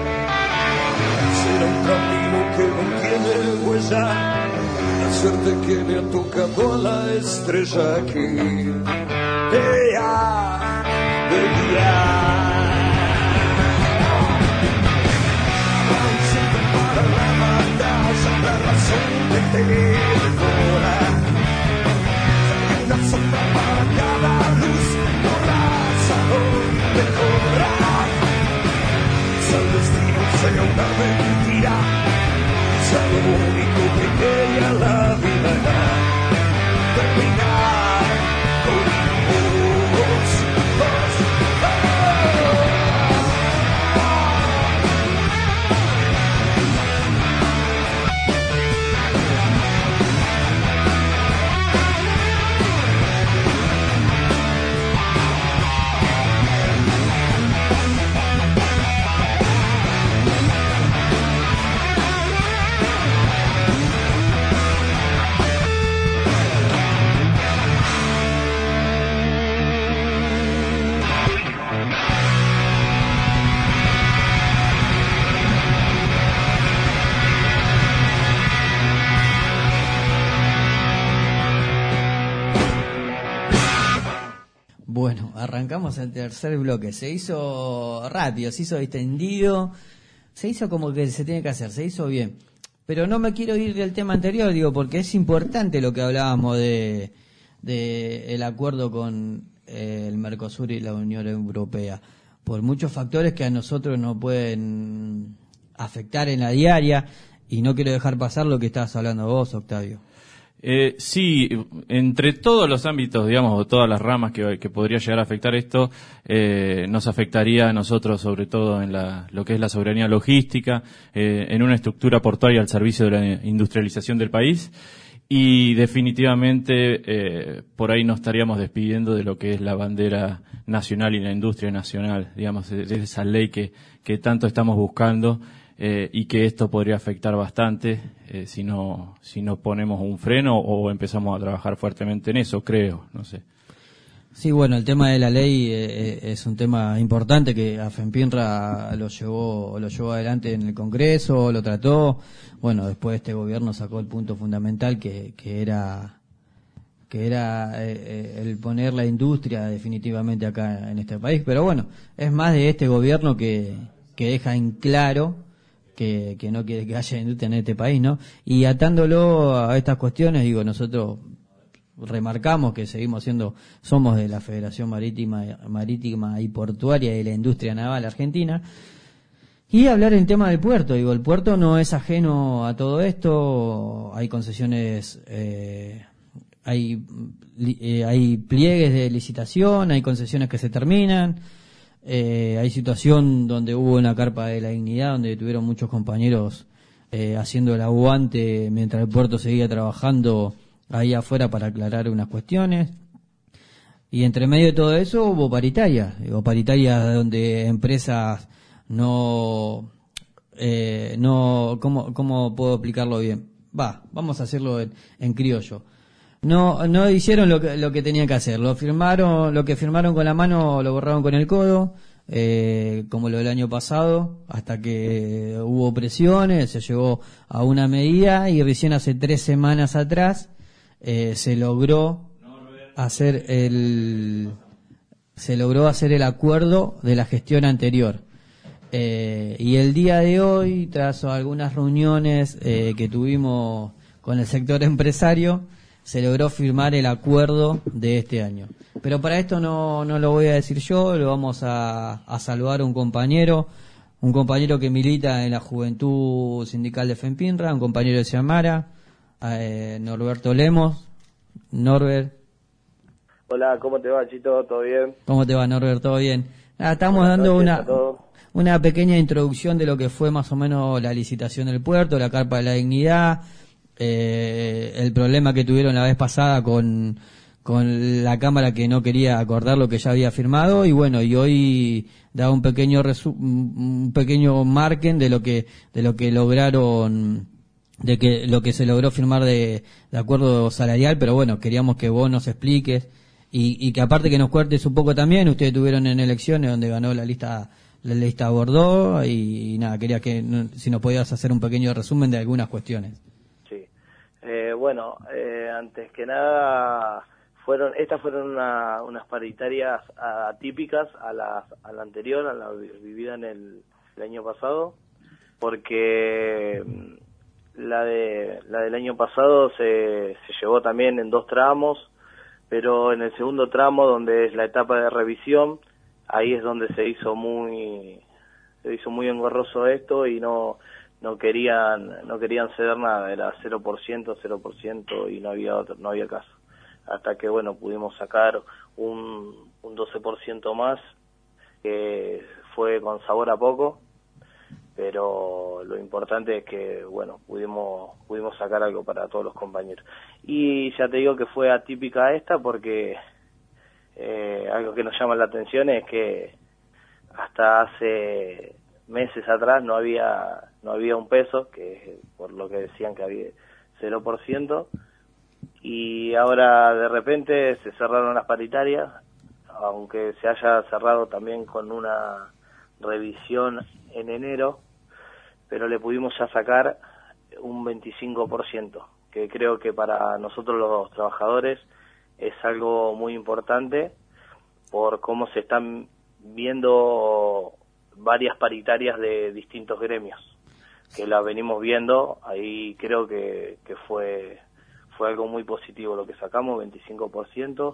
Será un camino que no tiene huella, la suerte que le ha tocado a la estrella que te ha de guiar. La razón que te devora, hay una sombra para cada luz, corras a donde corras. Quizá el destino sea una mentira, quizá lo único que quería la vida era terminar con vos. arrancamos el tercer bloque. Se hizo rápido, se hizo distendido, se hizo como que se tiene que hacer, se hizo bien. Pero no me quiero ir del tema anterior, digo, porque es importante lo que hablábamos de, de el acuerdo con eh, el Mercosur y la Unión Europea, por muchos factores que a nosotros nos pueden afectar en la diaria, y no quiero dejar pasar lo que estabas hablando vos, Octavio. Eh, sí, entre todos los ámbitos, digamos, o todas las ramas que, que podría llegar a afectar esto, eh, nos afectaría a nosotros, sobre todo en la, lo que es la soberanía logística, eh, en una estructura portuaria al servicio de la industrialización del país, y definitivamente eh, por ahí nos estaríamos despidiendo de lo que es la bandera nacional y la industria nacional, digamos, de, de esa ley que, que tanto estamos buscando. Eh, y que esto podría afectar bastante eh, si no si no ponemos un freno o empezamos a trabajar fuertemente en eso, creo, no sé. Sí, bueno, el tema de la ley eh, es un tema importante que a FEMPINRA lo llevó lo llevó adelante en el Congreso, lo trató. Bueno, después este gobierno sacó el punto fundamental que, que era que era eh, el poner la industria definitivamente acá en este país. Pero bueno, es más de este gobierno que, que deja en claro Que, que no quiere que haya industria en este país, ¿no? Y atándolo a estas cuestiones, digo, nosotros remarcamos que seguimos siendo, somos de la Federación Marítima, Marítima y Portuaria de la Industria Naval Argentina, y hablar el tema del puerto, digo, el puerto no es ajeno a todo esto, hay concesiones, eh, hay, eh, hay pliegues de licitación, hay concesiones que se terminan. Eh, hay situación donde hubo una carpa de la dignidad, donde tuvieron muchos compañeros eh, haciendo el aguante mientras el puerto seguía trabajando ahí afuera para aclarar unas cuestiones. Y entre medio de todo eso hubo paritarias, hubo paritarias donde empresas no, eh, no, ¿cómo, cómo puedo explicarlo bien? Va, vamos a hacerlo en, en criollo. No, no hicieron lo que, lo que tenían que hacer. Lo firmaron, lo que firmaron con la mano lo borraron con el codo, eh, como lo del año pasado, hasta que hubo presiones, se llegó a una medida y recién hace tres semanas atrás eh, se logró hacer el, se logró hacer el acuerdo de la gestión anterior. Eh, y el día de hoy, tras algunas reuniones eh, que tuvimos con el sector empresario, se logró firmar el acuerdo de este año. Pero para esto no, no lo voy a decir yo, lo vamos a, a saludar a un compañero, un compañero que milita en la Juventud Sindical de FEMPINRA, un compañero de Ciamara, eh, Norberto Lemos. Norbert. Hola, ¿cómo te va, Chito? ¿Todo bien? ¿Cómo te va, Norbert? ¿Todo bien? Ah, estamos Buenas dando noches una... a todos. Una pequeña introducción de lo que fue más o menos la licitación del puerto, la carpa de la dignidad, eh, el problema que tuvieron la vez pasada con, con la Cámara que no quería acordar lo que ya había firmado, y bueno, y hoy da un pequeño resu- un pequeño margen de lo que de lo que lograron, de que lo que se logró firmar de, de acuerdo salarial. Pero bueno, queríamos que vos nos expliques y, y que aparte que nos cuentes un poco también. Ustedes tuvieron en elecciones donde ganó la lista la lista Bordeaux y, y nada, quería que si nos podías hacer un pequeño resumen de algunas cuestiones. Sí, eh, bueno, eh, antes que nada, fueron estas fueron una, unas paritarias atípicas a la, a la anterior, a la vivida en el, el año pasado, porque la de la del año pasado se, se llevó también en dos tramos, pero en el segundo tramo, donde es la etapa de revisión, ahí es donde se hizo muy se hizo muy engorroso esto y no no querían no querían ceder nada, era cero por ciento, cero por ciento y no había otro, no había caso. Hasta que bueno, pudimos sacar un un doce por ciento más, que fue con sabor a poco, pero lo importante es que bueno, pudimos pudimos sacar algo para todos los compañeros. Y ya te digo que fue atípica esta porque Eh, algo que nos llama la atención es que hasta hace meses atrás no había no había un peso, que por lo que decían que había cero por ciento, y ahora de repente se cerraron las paritarias, aunque se haya cerrado también con una revisión en enero, pero le pudimos ya sacar un veinticinco por ciento, que creo que para nosotros los trabajadores es algo muy importante, por cómo se están viendo varias paritarias de distintos gremios, que la venimos viendo. Ahí creo que, que fue fue algo muy positivo lo que sacamos, veinticinco por ciento.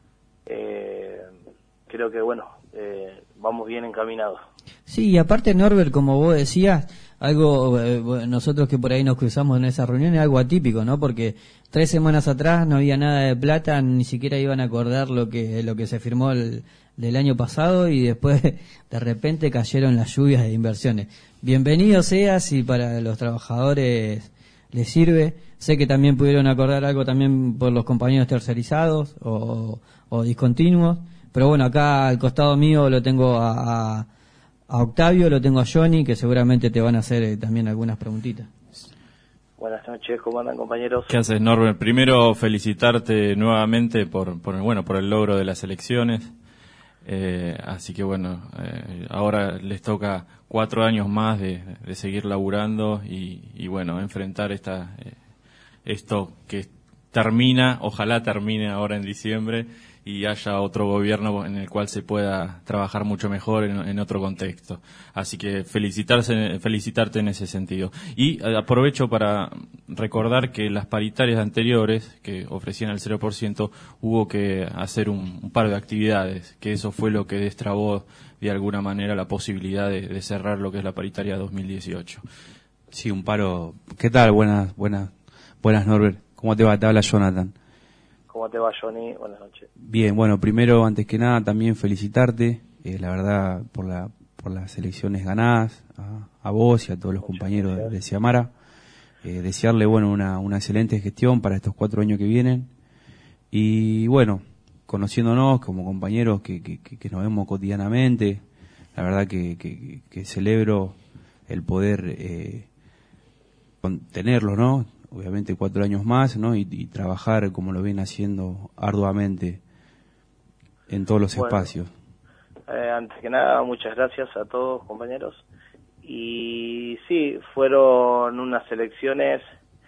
Eh, creo que, bueno, eh, vamos bien encaminados. Sí, y aparte, Norbert, como vos decías, algo, eh, nosotros que por ahí nos cruzamos en esa reunión, es algo atípico, ¿no? Porque tres semanas atrás no había nada de plata, ni siquiera iban a acordar lo que lo que se firmó el, del año pasado, y después de repente cayeron las lluvias de inversiones. Bienvenido sea, si para los trabajadores les sirve. Sé que también pudieron acordar algo también por los compañeros tercerizados o, o discontinuos, pero bueno, acá al costado mío lo tengo a, a, a Octavio, lo tengo a Johnny, que seguramente te van a hacer eh, también algunas preguntitas. Buenas noches, ¿cómo andan, compañeros? ¿Qué haces, Norbert? Primero felicitarte nuevamente por, por bueno por el logro de las elecciones. Eh, así que bueno, eh, ahora les toca cuatro años más de, de seguir laburando y, y bueno, enfrentar esta eh, esto que termina, ojalá termine ahora en diciembre y haya otro gobierno en el cual se pueda trabajar mucho mejor en, en otro contexto. Así que felicitarse, felicitarte en ese sentido. Y aprovecho para recordar que las paritarias anteriores, que ofrecían el cero por ciento, hubo que hacer un, un par de actividades, que eso fue lo que destrabó de alguna manera la posibilidad de, de cerrar lo que es la paritaria dos mil dieciocho. Sí, un paro. ¿Qué tal? Buenas, buenas, buenas, Norbert. ¿Cómo te va? Te habla Jonathan. ¿Cómo te va, Johnny? Buenas noches. Bien, bueno, primero, antes que nada, también felicitarte, eh, la verdad, por la por las elecciones ganadas, a, a vos y a todos los Muchas compañeros gracias. de Ciamara. Eh, desearle, bueno, una, una excelente gestión para estos cuatro años que vienen. Y bueno, conociéndonos como compañeros que, que, que, que nos vemos cotidianamente, la verdad que, que, que celebro el poder eh, tenerlos, ¿no? Obviamente cuatro años más, ¿no? Y, y trabajar como lo viene haciendo arduamente en todos los bueno, espacios. Eh, antes que nada, muchas gracias a todos, compañeros. Y sí, fueron unas elecciones,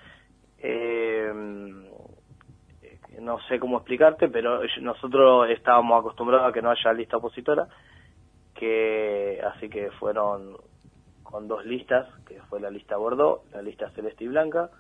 eh, no sé cómo explicarte, pero nosotros estábamos acostumbrados a que no haya lista opositora, que así que fueron con dos listas, que fue la lista Bordeaux, la lista celeste y blanca.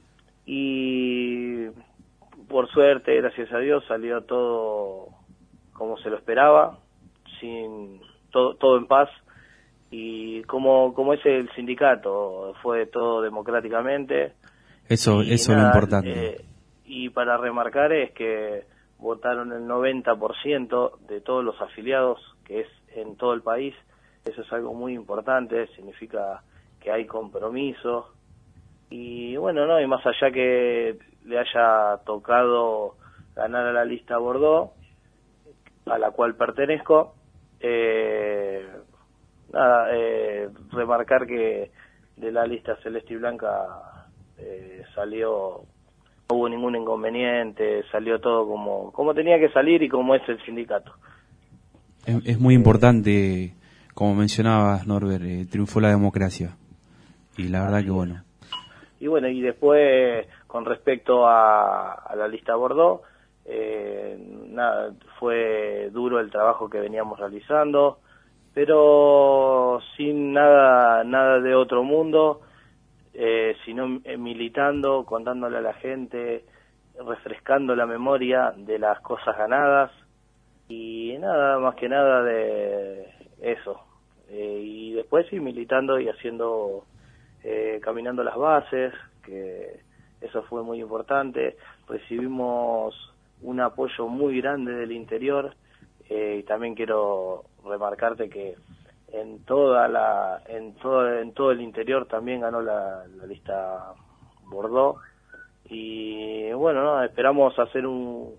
Y por suerte, gracias a Dios, salió todo como se lo esperaba, sin todo, todo en paz, y como como es el sindicato, fue todo democráticamente. Eso y eso nada, es lo importante. Eh, y para remarcar es que votaron el noventa por ciento de todos los afiliados, que es en todo el país. Eso es algo muy importante, significa que hay compromiso. Y bueno, no, y más allá que le haya tocado ganar a la lista Bordeaux, a la cual pertenezco, eh, nada, eh, remarcar que de la lista celeste y blanca eh, salió, no hubo ningún inconveniente, salió todo como, como tenía que salir y como es el sindicato. Es, es muy importante, como mencionabas, Norbert, eh, triunfó la democracia. Y la verdad que bueno. Y bueno, y después, con respecto a, a la lista Bordeaux, eh, nada, fue duro el trabajo que veníamos realizando, pero sin nada nada de otro mundo, eh, sino eh, militando, contándole a la gente, refrescando la memoria de las cosas ganadas, y nada, más que nada de eso. Eh, y después sí, militando y haciendo... Eh, caminando las bases, que eso fue muy importante. Recibimos un apoyo muy grande del interior, eh, y también quiero remarcarte que en toda la en todo en todo el interior también ganó la, la lista Bordeaux. Y bueno, no, esperamos hacer un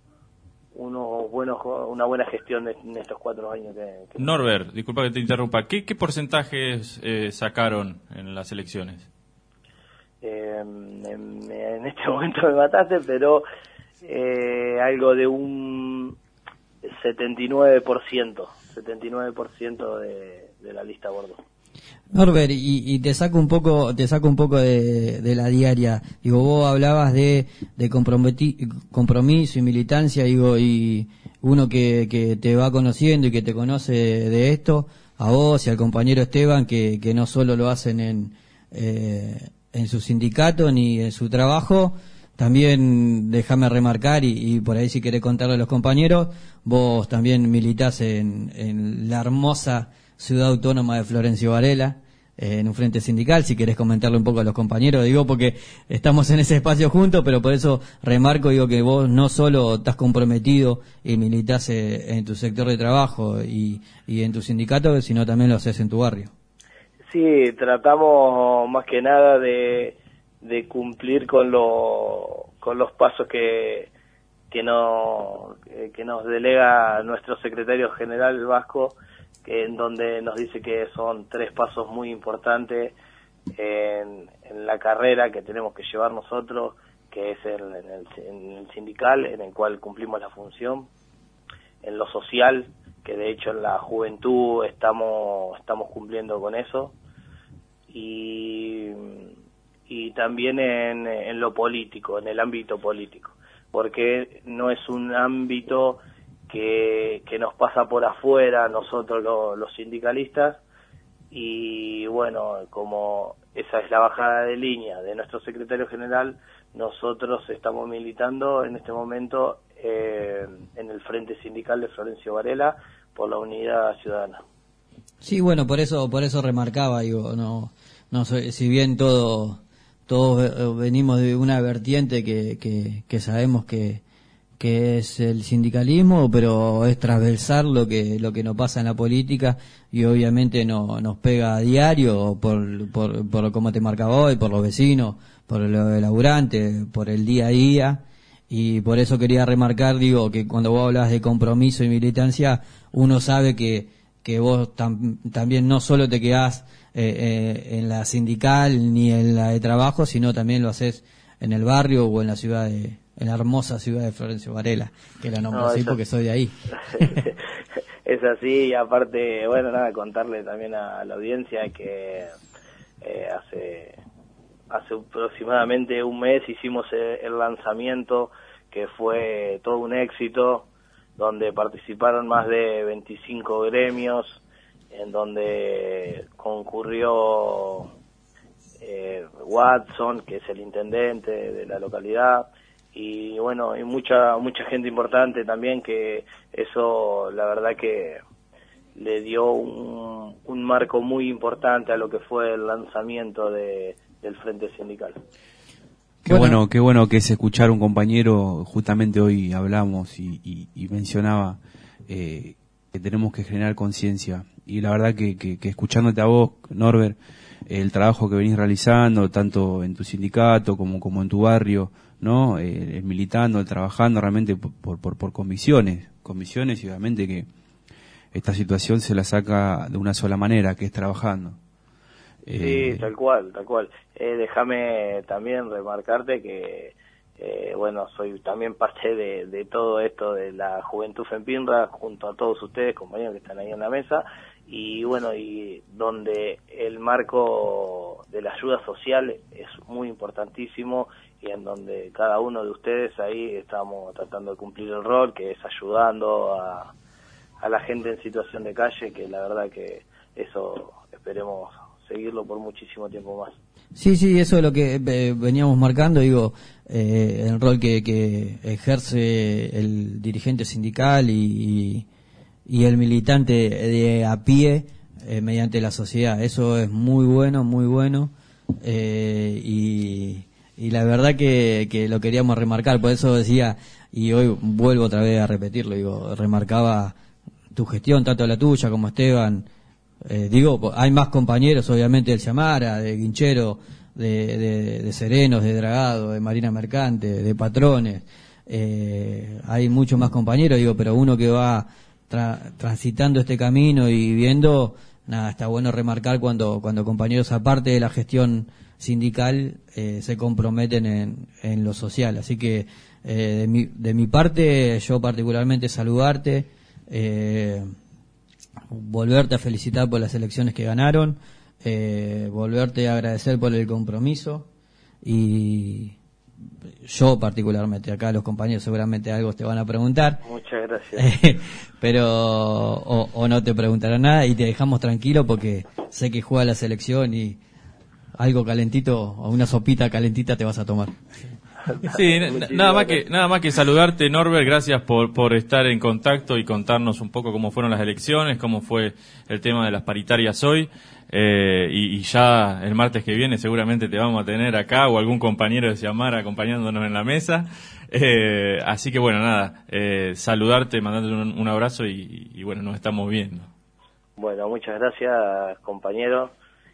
unos buenos una buena gestión en estos cuatro años que, que... Norbert, disculpa que te interrumpa, ¿qué, qué porcentajes eh, sacaron en las elecciones? Eh, en, en este momento me mataste, pero eh, algo de un setenta y nueve por ciento setenta y nueve por ciento de, de la lista Bordeaux. Norbert, y, y te saco un poco, te saco un poco de, de la diaria. Digo, vos hablabas de, de comprometi- compromiso y militancia, digo, y uno que, que te va conociendo y que te conoce de esto, a vos y al compañero Esteban, que, que no solo lo hacen en, eh, en su sindicato ni en su trabajo, también déjame remarcar, y, y por ahí si querés contarle a los compañeros, vos también militás en, en la hermosa ciudad autónoma de Florencio Varela, eh, en un frente sindical. Si querés comentarle un poco a los compañeros, digo, porque estamos en ese espacio juntos, pero por eso remarco, digo, que vos no solo estás comprometido y militás eh, en tu sector de trabajo y, y en tu sindicato, sino también lo haces en tu barrio. Sí, tratamos más que nada de, de cumplir con, lo, con los pasos que, que, no, que nos delega nuestro secretario general Vasco, que en donde nos dice que son tres pasos muy importantes en, en la carrera que tenemos que llevar nosotros, que es el, en, el, en el sindical, en el cual cumplimos la función, en lo social, que de hecho en la juventud estamos estamos cumpliendo con eso, y, y también en, en lo político, en el ámbito político, porque no es un ámbito que, que nos pasa por afuera nosotros lo, los sindicalistas, y bueno, como esa es la bajada de línea de nuestro secretario general, nosotros estamos militando en este momento eh, en el Frente Sindical de Florencio Varela por la Unidad Ciudadana. Sí, bueno, por eso por eso remarcaba, digo, no no soy, si bien todo todos venimos de una vertiente que, que, que sabemos que que es el sindicalismo, pero es transversal lo que lo que nos pasa en la política, y obviamente no, nos pega a diario por, por, por cómo te marcaba hoy, por los vecinos, por los laburantes, por el día a día, y por eso quería remarcar, digo, que cuando vos hablas de compromiso y militancia, uno sabe que, que vos tam, también no solo te quedás eh, eh, en la sindical ni en la de trabajo, sino también lo haces en el barrio o en la ciudad de en la hermosa ciudad de Florencio Varela, que la nombro no, así porque soy de ahí. Es así, y aparte, bueno, nada, contarle también a la audiencia que eh, hace hace aproximadamente un mes hicimos el lanzamiento, que fue todo un éxito, donde participaron más de veinticinco gremios, en donde concurrió eh, Watson, que es el intendente de la localidad, y bueno, y mucha mucha gente importante también, que eso la verdad que le dio un, un marco muy importante a lo que fue el lanzamiento de, del Frente Sindical. Qué bueno, bueno, qué bueno que es escuchar un compañero. Justamente hoy hablamos y, y, y mencionaba eh, que tenemos que generar conciencia, y la verdad que, que, que escuchándote a vos, Norbert, el trabajo que venís realizando tanto en tu sindicato como, como en tu barrio, ¿no? Eh, el militando, el trabajando realmente por, por, por convicciones, convicciones, y obviamente que esta situación se la saca de una sola manera, que es trabajando. Sí, eh, tal cual, tal cual. Eh, déjame también remarcarte que, eh, bueno, soy también parte de, de todo esto de la Juventud FEMPINRA, junto a todos ustedes, compañeros que están ahí en la mesa, y bueno, y donde el marco de la ayuda social es muy importantísimo, y en donde cada uno de ustedes ahí estamos tratando de cumplir el rol, que es ayudando a, a la gente en situación de calle, que la verdad que eso esperemos seguirlo por muchísimo tiempo más. Sí, sí, eso es lo que eh, veníamos marcando, digo, eh, el rol que, que ejerce el dirigente sindical y, y, y el militante de a pie eh, mediante la sociedad. Eso es muy bueno, muy bueno, eh, y, y la verdad que, que lo queríamos remarcar, por eso decía, y hoy vuelvo otra vez a repetirlo, digo, remarcaba tu gestión, tanto la tuya como Esteban. Eh, digo, hay más compañeros, obviamente, del Llamara, de Guinchero, de, de, de Serenos, de Dragado, de Marina Mercante, de Patrones. Eh, hay muchos más compañeros, digo, pero uno que va tra transitando este camino y viendo, nada, está bueno remarcar cuando, cuando compañeros, aparte de la gestión sindical, eh, se comprometen en, en lo social. Así que, eh, de mi, de mi parte, yo particularmente saludarte, eh, volverte a felicitar por las elecciones que ganaron, eh, volverte a agradecer por el compromiso y yo particularmente, acá los compañeros seguramente algo te van a preguntar. Muchas gracias. Pero o, o no te preguntarán nada y te dejamos tranquilo porque sé que juega la selección y algo calentito o una sopita calentita te vas a tomar. Sí, n- nada más que nada más que saludarte, Norbert, gracias por por estar en contacto y contarnos un poco cómo fueron las elecciones, cómo fue el tema de las paritarias hoy, eh, y, y ya el martes que viene seguramente te vamos a tener acá o algún compañero de Xiamara acompañándonos en la mesa, eh, así que bueno, nada, eh, saludarte, mandarte un, un abrazo y, y bueno, nos estamos viendo. Bueno, muchas gracias, compañero.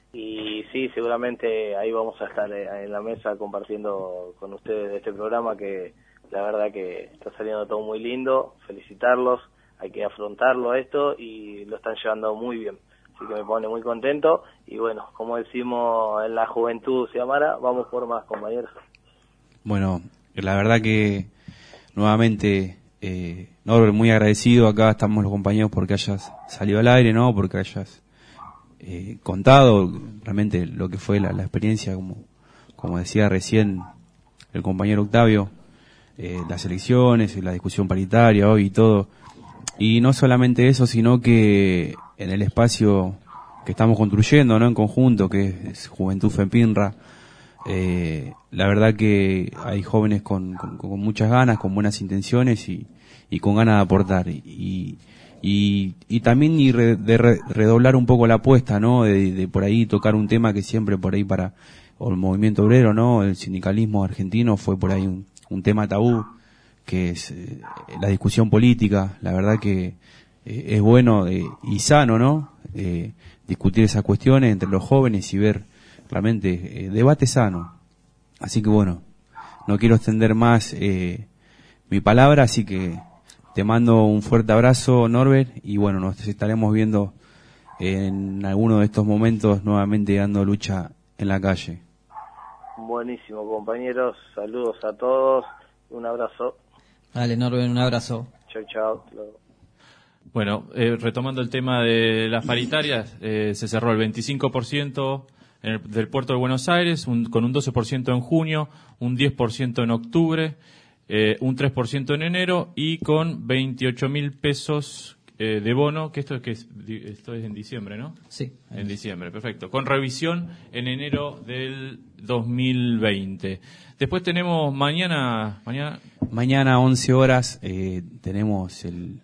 Y sí, seguramente ahí vamos a estar en la mesa compartiendo con ustedes este programa que la verdad que está saliendo todo muy lindo. Felicitarlos, hay que afrontarlo esto y lo están llevando muy bien. Así que me pone muy contento y bueno, como decimos en la juventud Xiamara, vamos por más, compañeros. Bueno, la verdad que nuevamente, eh, Norbert, muy agradecido. Acá estamos los compañeros porque hayas salido al aire, ¿no? Porque hayas eh, contado realmente lo que fue la, la experiencia, como, como decía recién el compañero Octavio, eh, las elecciones, la discusión paritaria hoy y todo. Y no solamente eso, sino que en el espacio que estamos construyendo, ¿no? En conjunto, que es Juventud FEPINRA, eh, la verdad que hay jóvenes con, con, con muchas ganas, con buenas intenciones y, y con ganas de aportar. Y, y, y también y re, de re, redoblar un poco la apuesta, ¿no? De, de por ahí tocar un tema que siempre por ahí para o el movimiento obrero, ¿no? El sindicalismo argentino fue por ahí un, un tema tabú, que es eh, la discusión política. La verdad que eh, es bueno eh, y sano, ¿no? Eh, discutir esas cuestiones entre los jóvenes y ver realmente eh, debate sano. Así que bueno, no quiero extender más eh, mi palabra, así que te mando un fuerte abrazo, Norbert, y bueno, nos estaremos viendo en alguno de estos momentos nuevamente dando lucha en la calle. Buenísimo, compañeros, saludos a todos, un abrazo. Dale, Norbert, un abrazo. Chau, chau. Bueno, eh, retomando el tema de las paritarias, eh, se cerró el veinticinco por ciento en el, del puerto de Buenos Aires, un, con un doce por ciento en junio, un diez por ciento en octubre, eh, un tres por ciento en enero y con veintiocho mil pesos eh, de bono, que esto es que es, esto es en diciembre, ¿no? Sí. En diciembre, perfecto. Con revisión en enero del dos mil veinte. Después tenemos mañana, mañana. Mañana once horas eh, tenemos el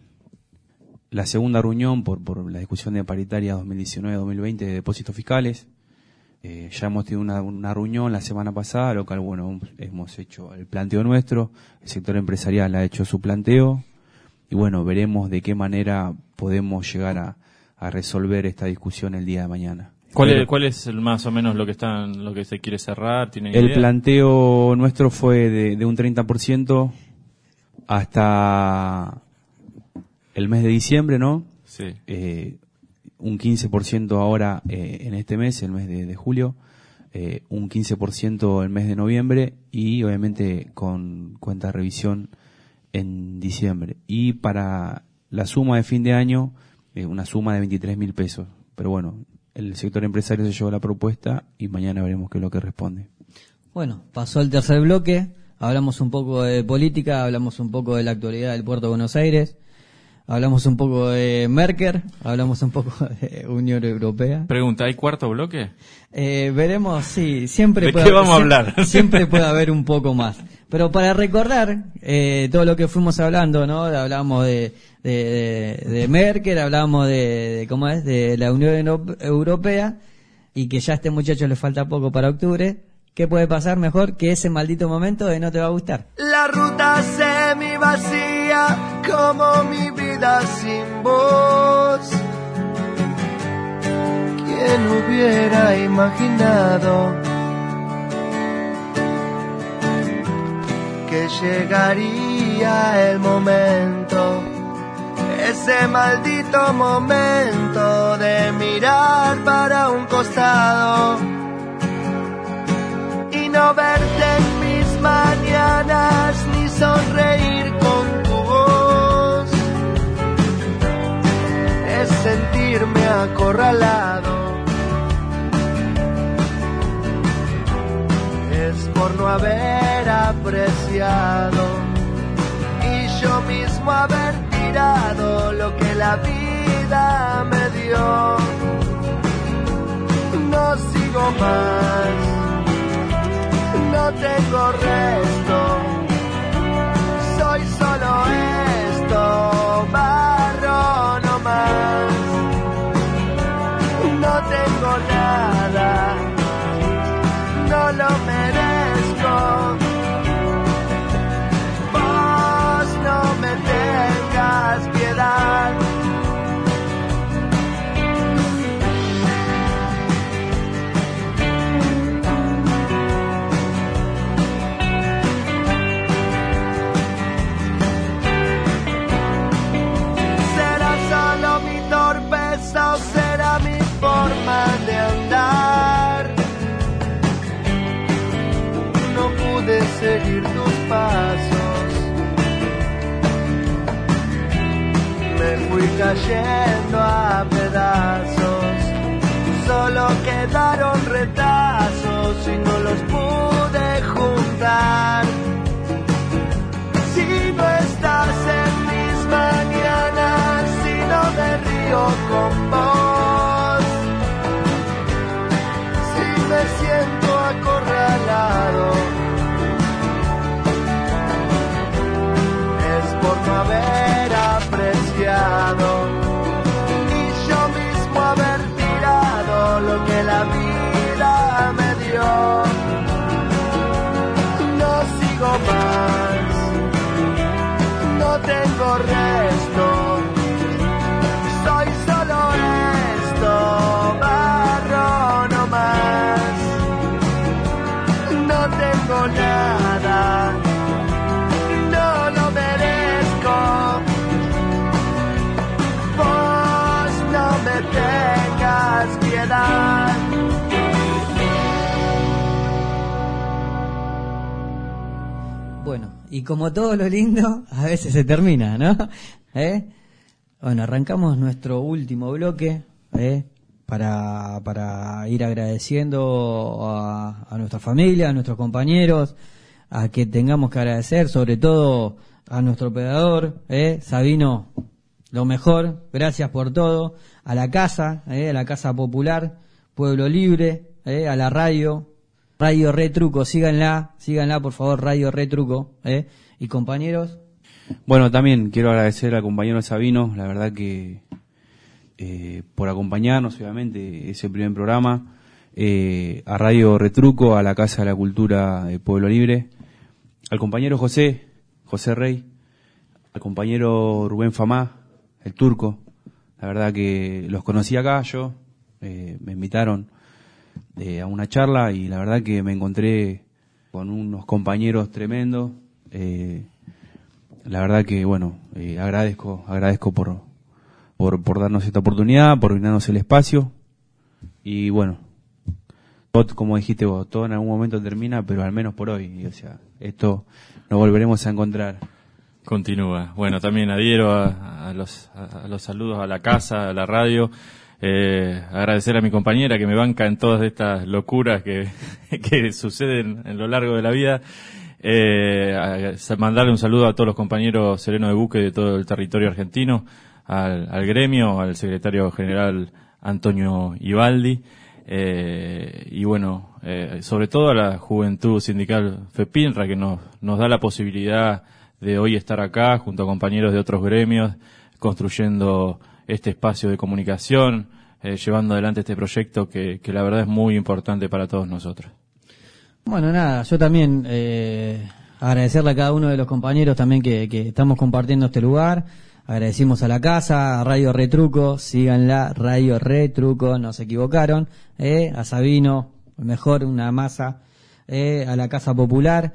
la segunda reunión por, por la discusión de paritaria dos mil diecinueve dos mil veinte de depósitos fiscales. Eh, ya hemos tenido una, una reunión la semana pasada, lo cual, bueno, hemos hecho el planteo nuestro, el sector empresarial ha hecho su planteo, y bueno, veremos de qué manera podemos llegar a, a resolver esta discusión el día de mañana. ¿Cuál Pero, es, cuál es el, más o menos lo que están, lo que se quiere cerrar? ¿Tienen el idea? planteo nuestro fue de, de un treinta por ciento hasta el mes de diciembre, ¿no? Sí. Eh, un quince por ciento ahora eh, en este mes, el mes de, de julio, eh, un quince por ciento el mes de noviembre y obviamente con cuenta de revisión en diciembre. Y para la suma de fin de año, eh, una suma de veintitrés mil pesos. Pero bueno, el sector empresario se llevó la propuesta y mañana veremos qué es lo que responde. Bueno, pasó el tercer bloque, hablamos un poco de política, hablamos un poco de la actualidad del puerto de Buenos Aires. Hablamos un poco de Merkel, hablamos un poco de Unión Europea. Pregunta, ¿hay cuarto bloque? Eh, veremos, sí, siempre ¿De puede, qué vamos a siempre, hablar? siempre puede haber un poco más. Pero para recordar eh, todo lo que fuimos hablando, ¿no? Hablábamos de, de, de, de Merkel, hablábamos de, de, ¿cómo es? De la Unión Europea, y que ya a este muchacho le falta poco para octubre. ¿Qué puede pasar mejor que ese maldito momento de no te va a gustar? La ruta semi vacía como mi vida sin vos. ¿Quién hubiera imaginado que llegaría el momento, ese maldito momento de mirar para un costado? No verte en mis mañanas ni sonreír con tu voz, es sentirme acorralado no haber apreciado y yo mismo haber tirado lo que la vida me dio. No sigo más, no tengo resto, soy solo esto, barro no más. No tengo nada, no lo merezco. Vos no me tengas piedad. Será solo mi torpeza o será mi forma de andar. No pude seguir tus pasos, me fui cayendo a pedazos, solo quedaron retazos y no los pude juntar. Si no estás en mis mañanas, si no me río con vos, me siento acorralado, es por no haber apreciado y yo mismo haber tirado lo que la vida me dio. No sigo más, no tengo resto, soy solo esto, barro no más. No tengo nada, no lo merezco. Vos no me tengas piedad. Bueno, y como todo lo lindo, a veces se termina, ¿no? ¿Eh? Bueno, arrancamos nuestro último bloque, ¿eh? Para, para ir agradeciendo a, a nuestra familia, a nuestros compañeros, a que tengamos que agradecer, sobre todo a nuestro operador, ¿eh? Sabino, lo mejor, gracias por todo, a la casa, ¿eh? A la Casa Popular, Pueblo Libre, ¿eh? A la radio, Radio Retruco, síganla, síganla por favor, Radio Retruco, ¿eh? Y compañeros. Bueno, también quiero agradecer al compañero Sabino, la verdad que Eh, por acompañarnos, obviamente, ese primer programa, eh, a Radio Retruco, a la Casa de la Cultura de Pueblo Libre, al compañero José, José Rey, al compañero Rubén Famá, el turco, la verdad que los conocí acá yo, eh, me invitaron eh, a una charla y la verdad que me encontré con unos compañeros tremendos, eh, la verdad que, bueno, eh, agradezco, agradezco por Por, por darnos esta oportunidad, por brindarnos el espacio. Y bueno, todo, como dijiste vos, todo en algún momento termina, pero al menos por hoy. Y, o sea, esto nos volveremos a encontrar. Continúa. Bueno, también adhiero a, a, los, a, a los saludos a la casa, a la radio. Eh, agradecer a mi compañera que me banca en todas estas locuras que, que suceden en lo largo de la vida. Eh, a, mandarle un saludo a todos los compañeros serenos de buque de todo el territorio argentino. Al, al gremio, al secretario general Antonio Ibaldi, eh, y bueno, eh, sobre todo a la Juventud Sindical FEPINRA, que nos, nos da la posibilidad de hoy estar acá junto a compañeros de otros gremios, construyendo este espacio de comunicación, eh, llevando adelante este proyecto que, que la verdad es muy importante para todos nosotros. Bueno, nada, yo también eh, agradecerle a cada uno de los compañeros también que, que estamos compartiendo este lugar. Agradecimos a la casa, a Radio Retruco, síganla, Radio Retruco, no se equivocaron, eh, a Sabino, mejor una masa, eh, a la Casa Popular,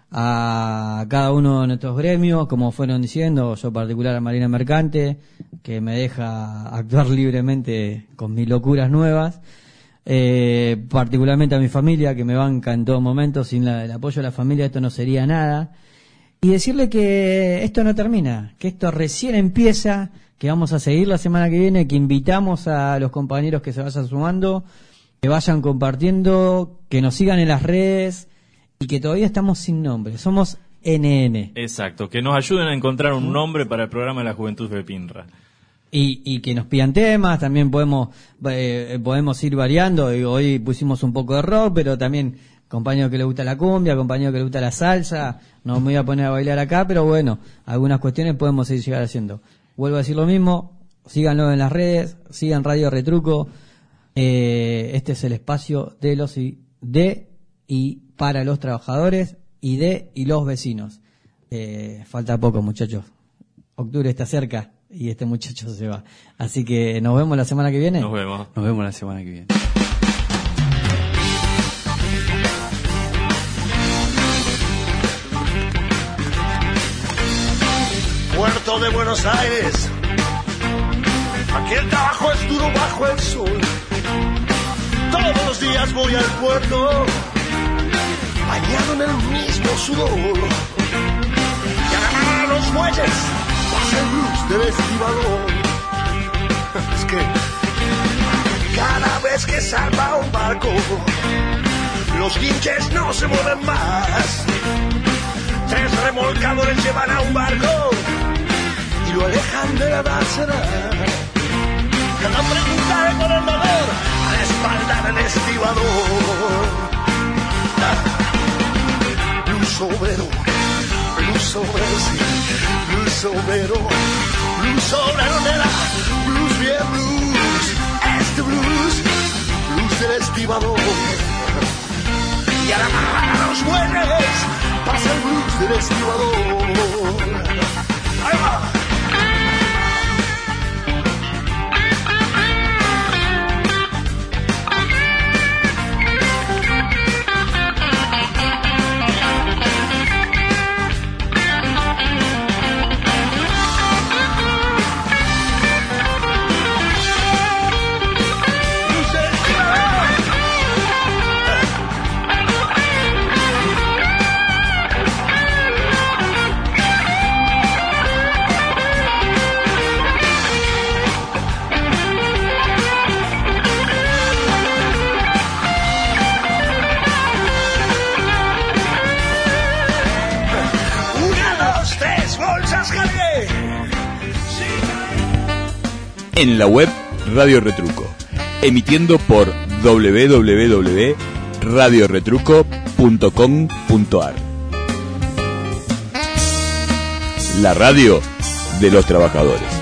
a cada uno de nuestros gremios, como fueron diciendo, yo en particular a Marina Mercante, que me deja actuar libremente con mis locuras nuevas, eh, particularmente a mi familia, que me banca en todo momento, sin la, el apoyo de la familia esto no sería nada. Y decirle que esto no termina, que esto recién empieza, que vamos a seguir la semana que viene, que invitamos a los compañeros que se vayan sumando, que vayan compartiendo, que nos sigan en las redes y que todavía estamos sin nombre. Somos N N. Exacto, que nos ayuden a encontrar un nombre para el programa de la Juventud de Pinra. Y, y que nos pidan temas, también podemos eh, podemos ir variando. Hoy pusimos un poco de rock, pero también compañero que le gusta la cumbia, compañero que le gusta la salsa. No me voy a poner a bailar acá, pero bueno, algunas cuestiones podemos ir llegar haciendo. Vuelvo a decir lo mismo, síganlo en las redes, sigan Radio Retruco. Eh, este es el espacio de los y, de y para los trabajadores y de y los vecinos. Eh, falta poco, muchachos. Octubre está cerca y este muchacho se va. Así que nos vemos la semana que viene. Nos vemos. Nos vemos la semana que viene. Puerto de Buenos Aires, aquí el trabajo es duro bajo el sol. Todos los días voy al puerto, bañado en el mismo sudor. Y a ganar los muelles pasa el blues del estibador. Es que cada vez que salva un barco, los guinches no se mueven más. Tres remolcadores llevan a un barco y lo alejan de la dársena. Cada pregunta con el motor a la espalda del estibador. Blues obrero, blues obrero, sí, blues obrero, blues obrero de la blues bien blues. Este blues, blues del estibador. Y a la mano a los muelles pasa el blues del estibador. ¡Ahí va! En la web Radio Retruco, emitiendo por doble u doble u doble u punto radio retruco punto com punto a r. La radio de los trabajadores.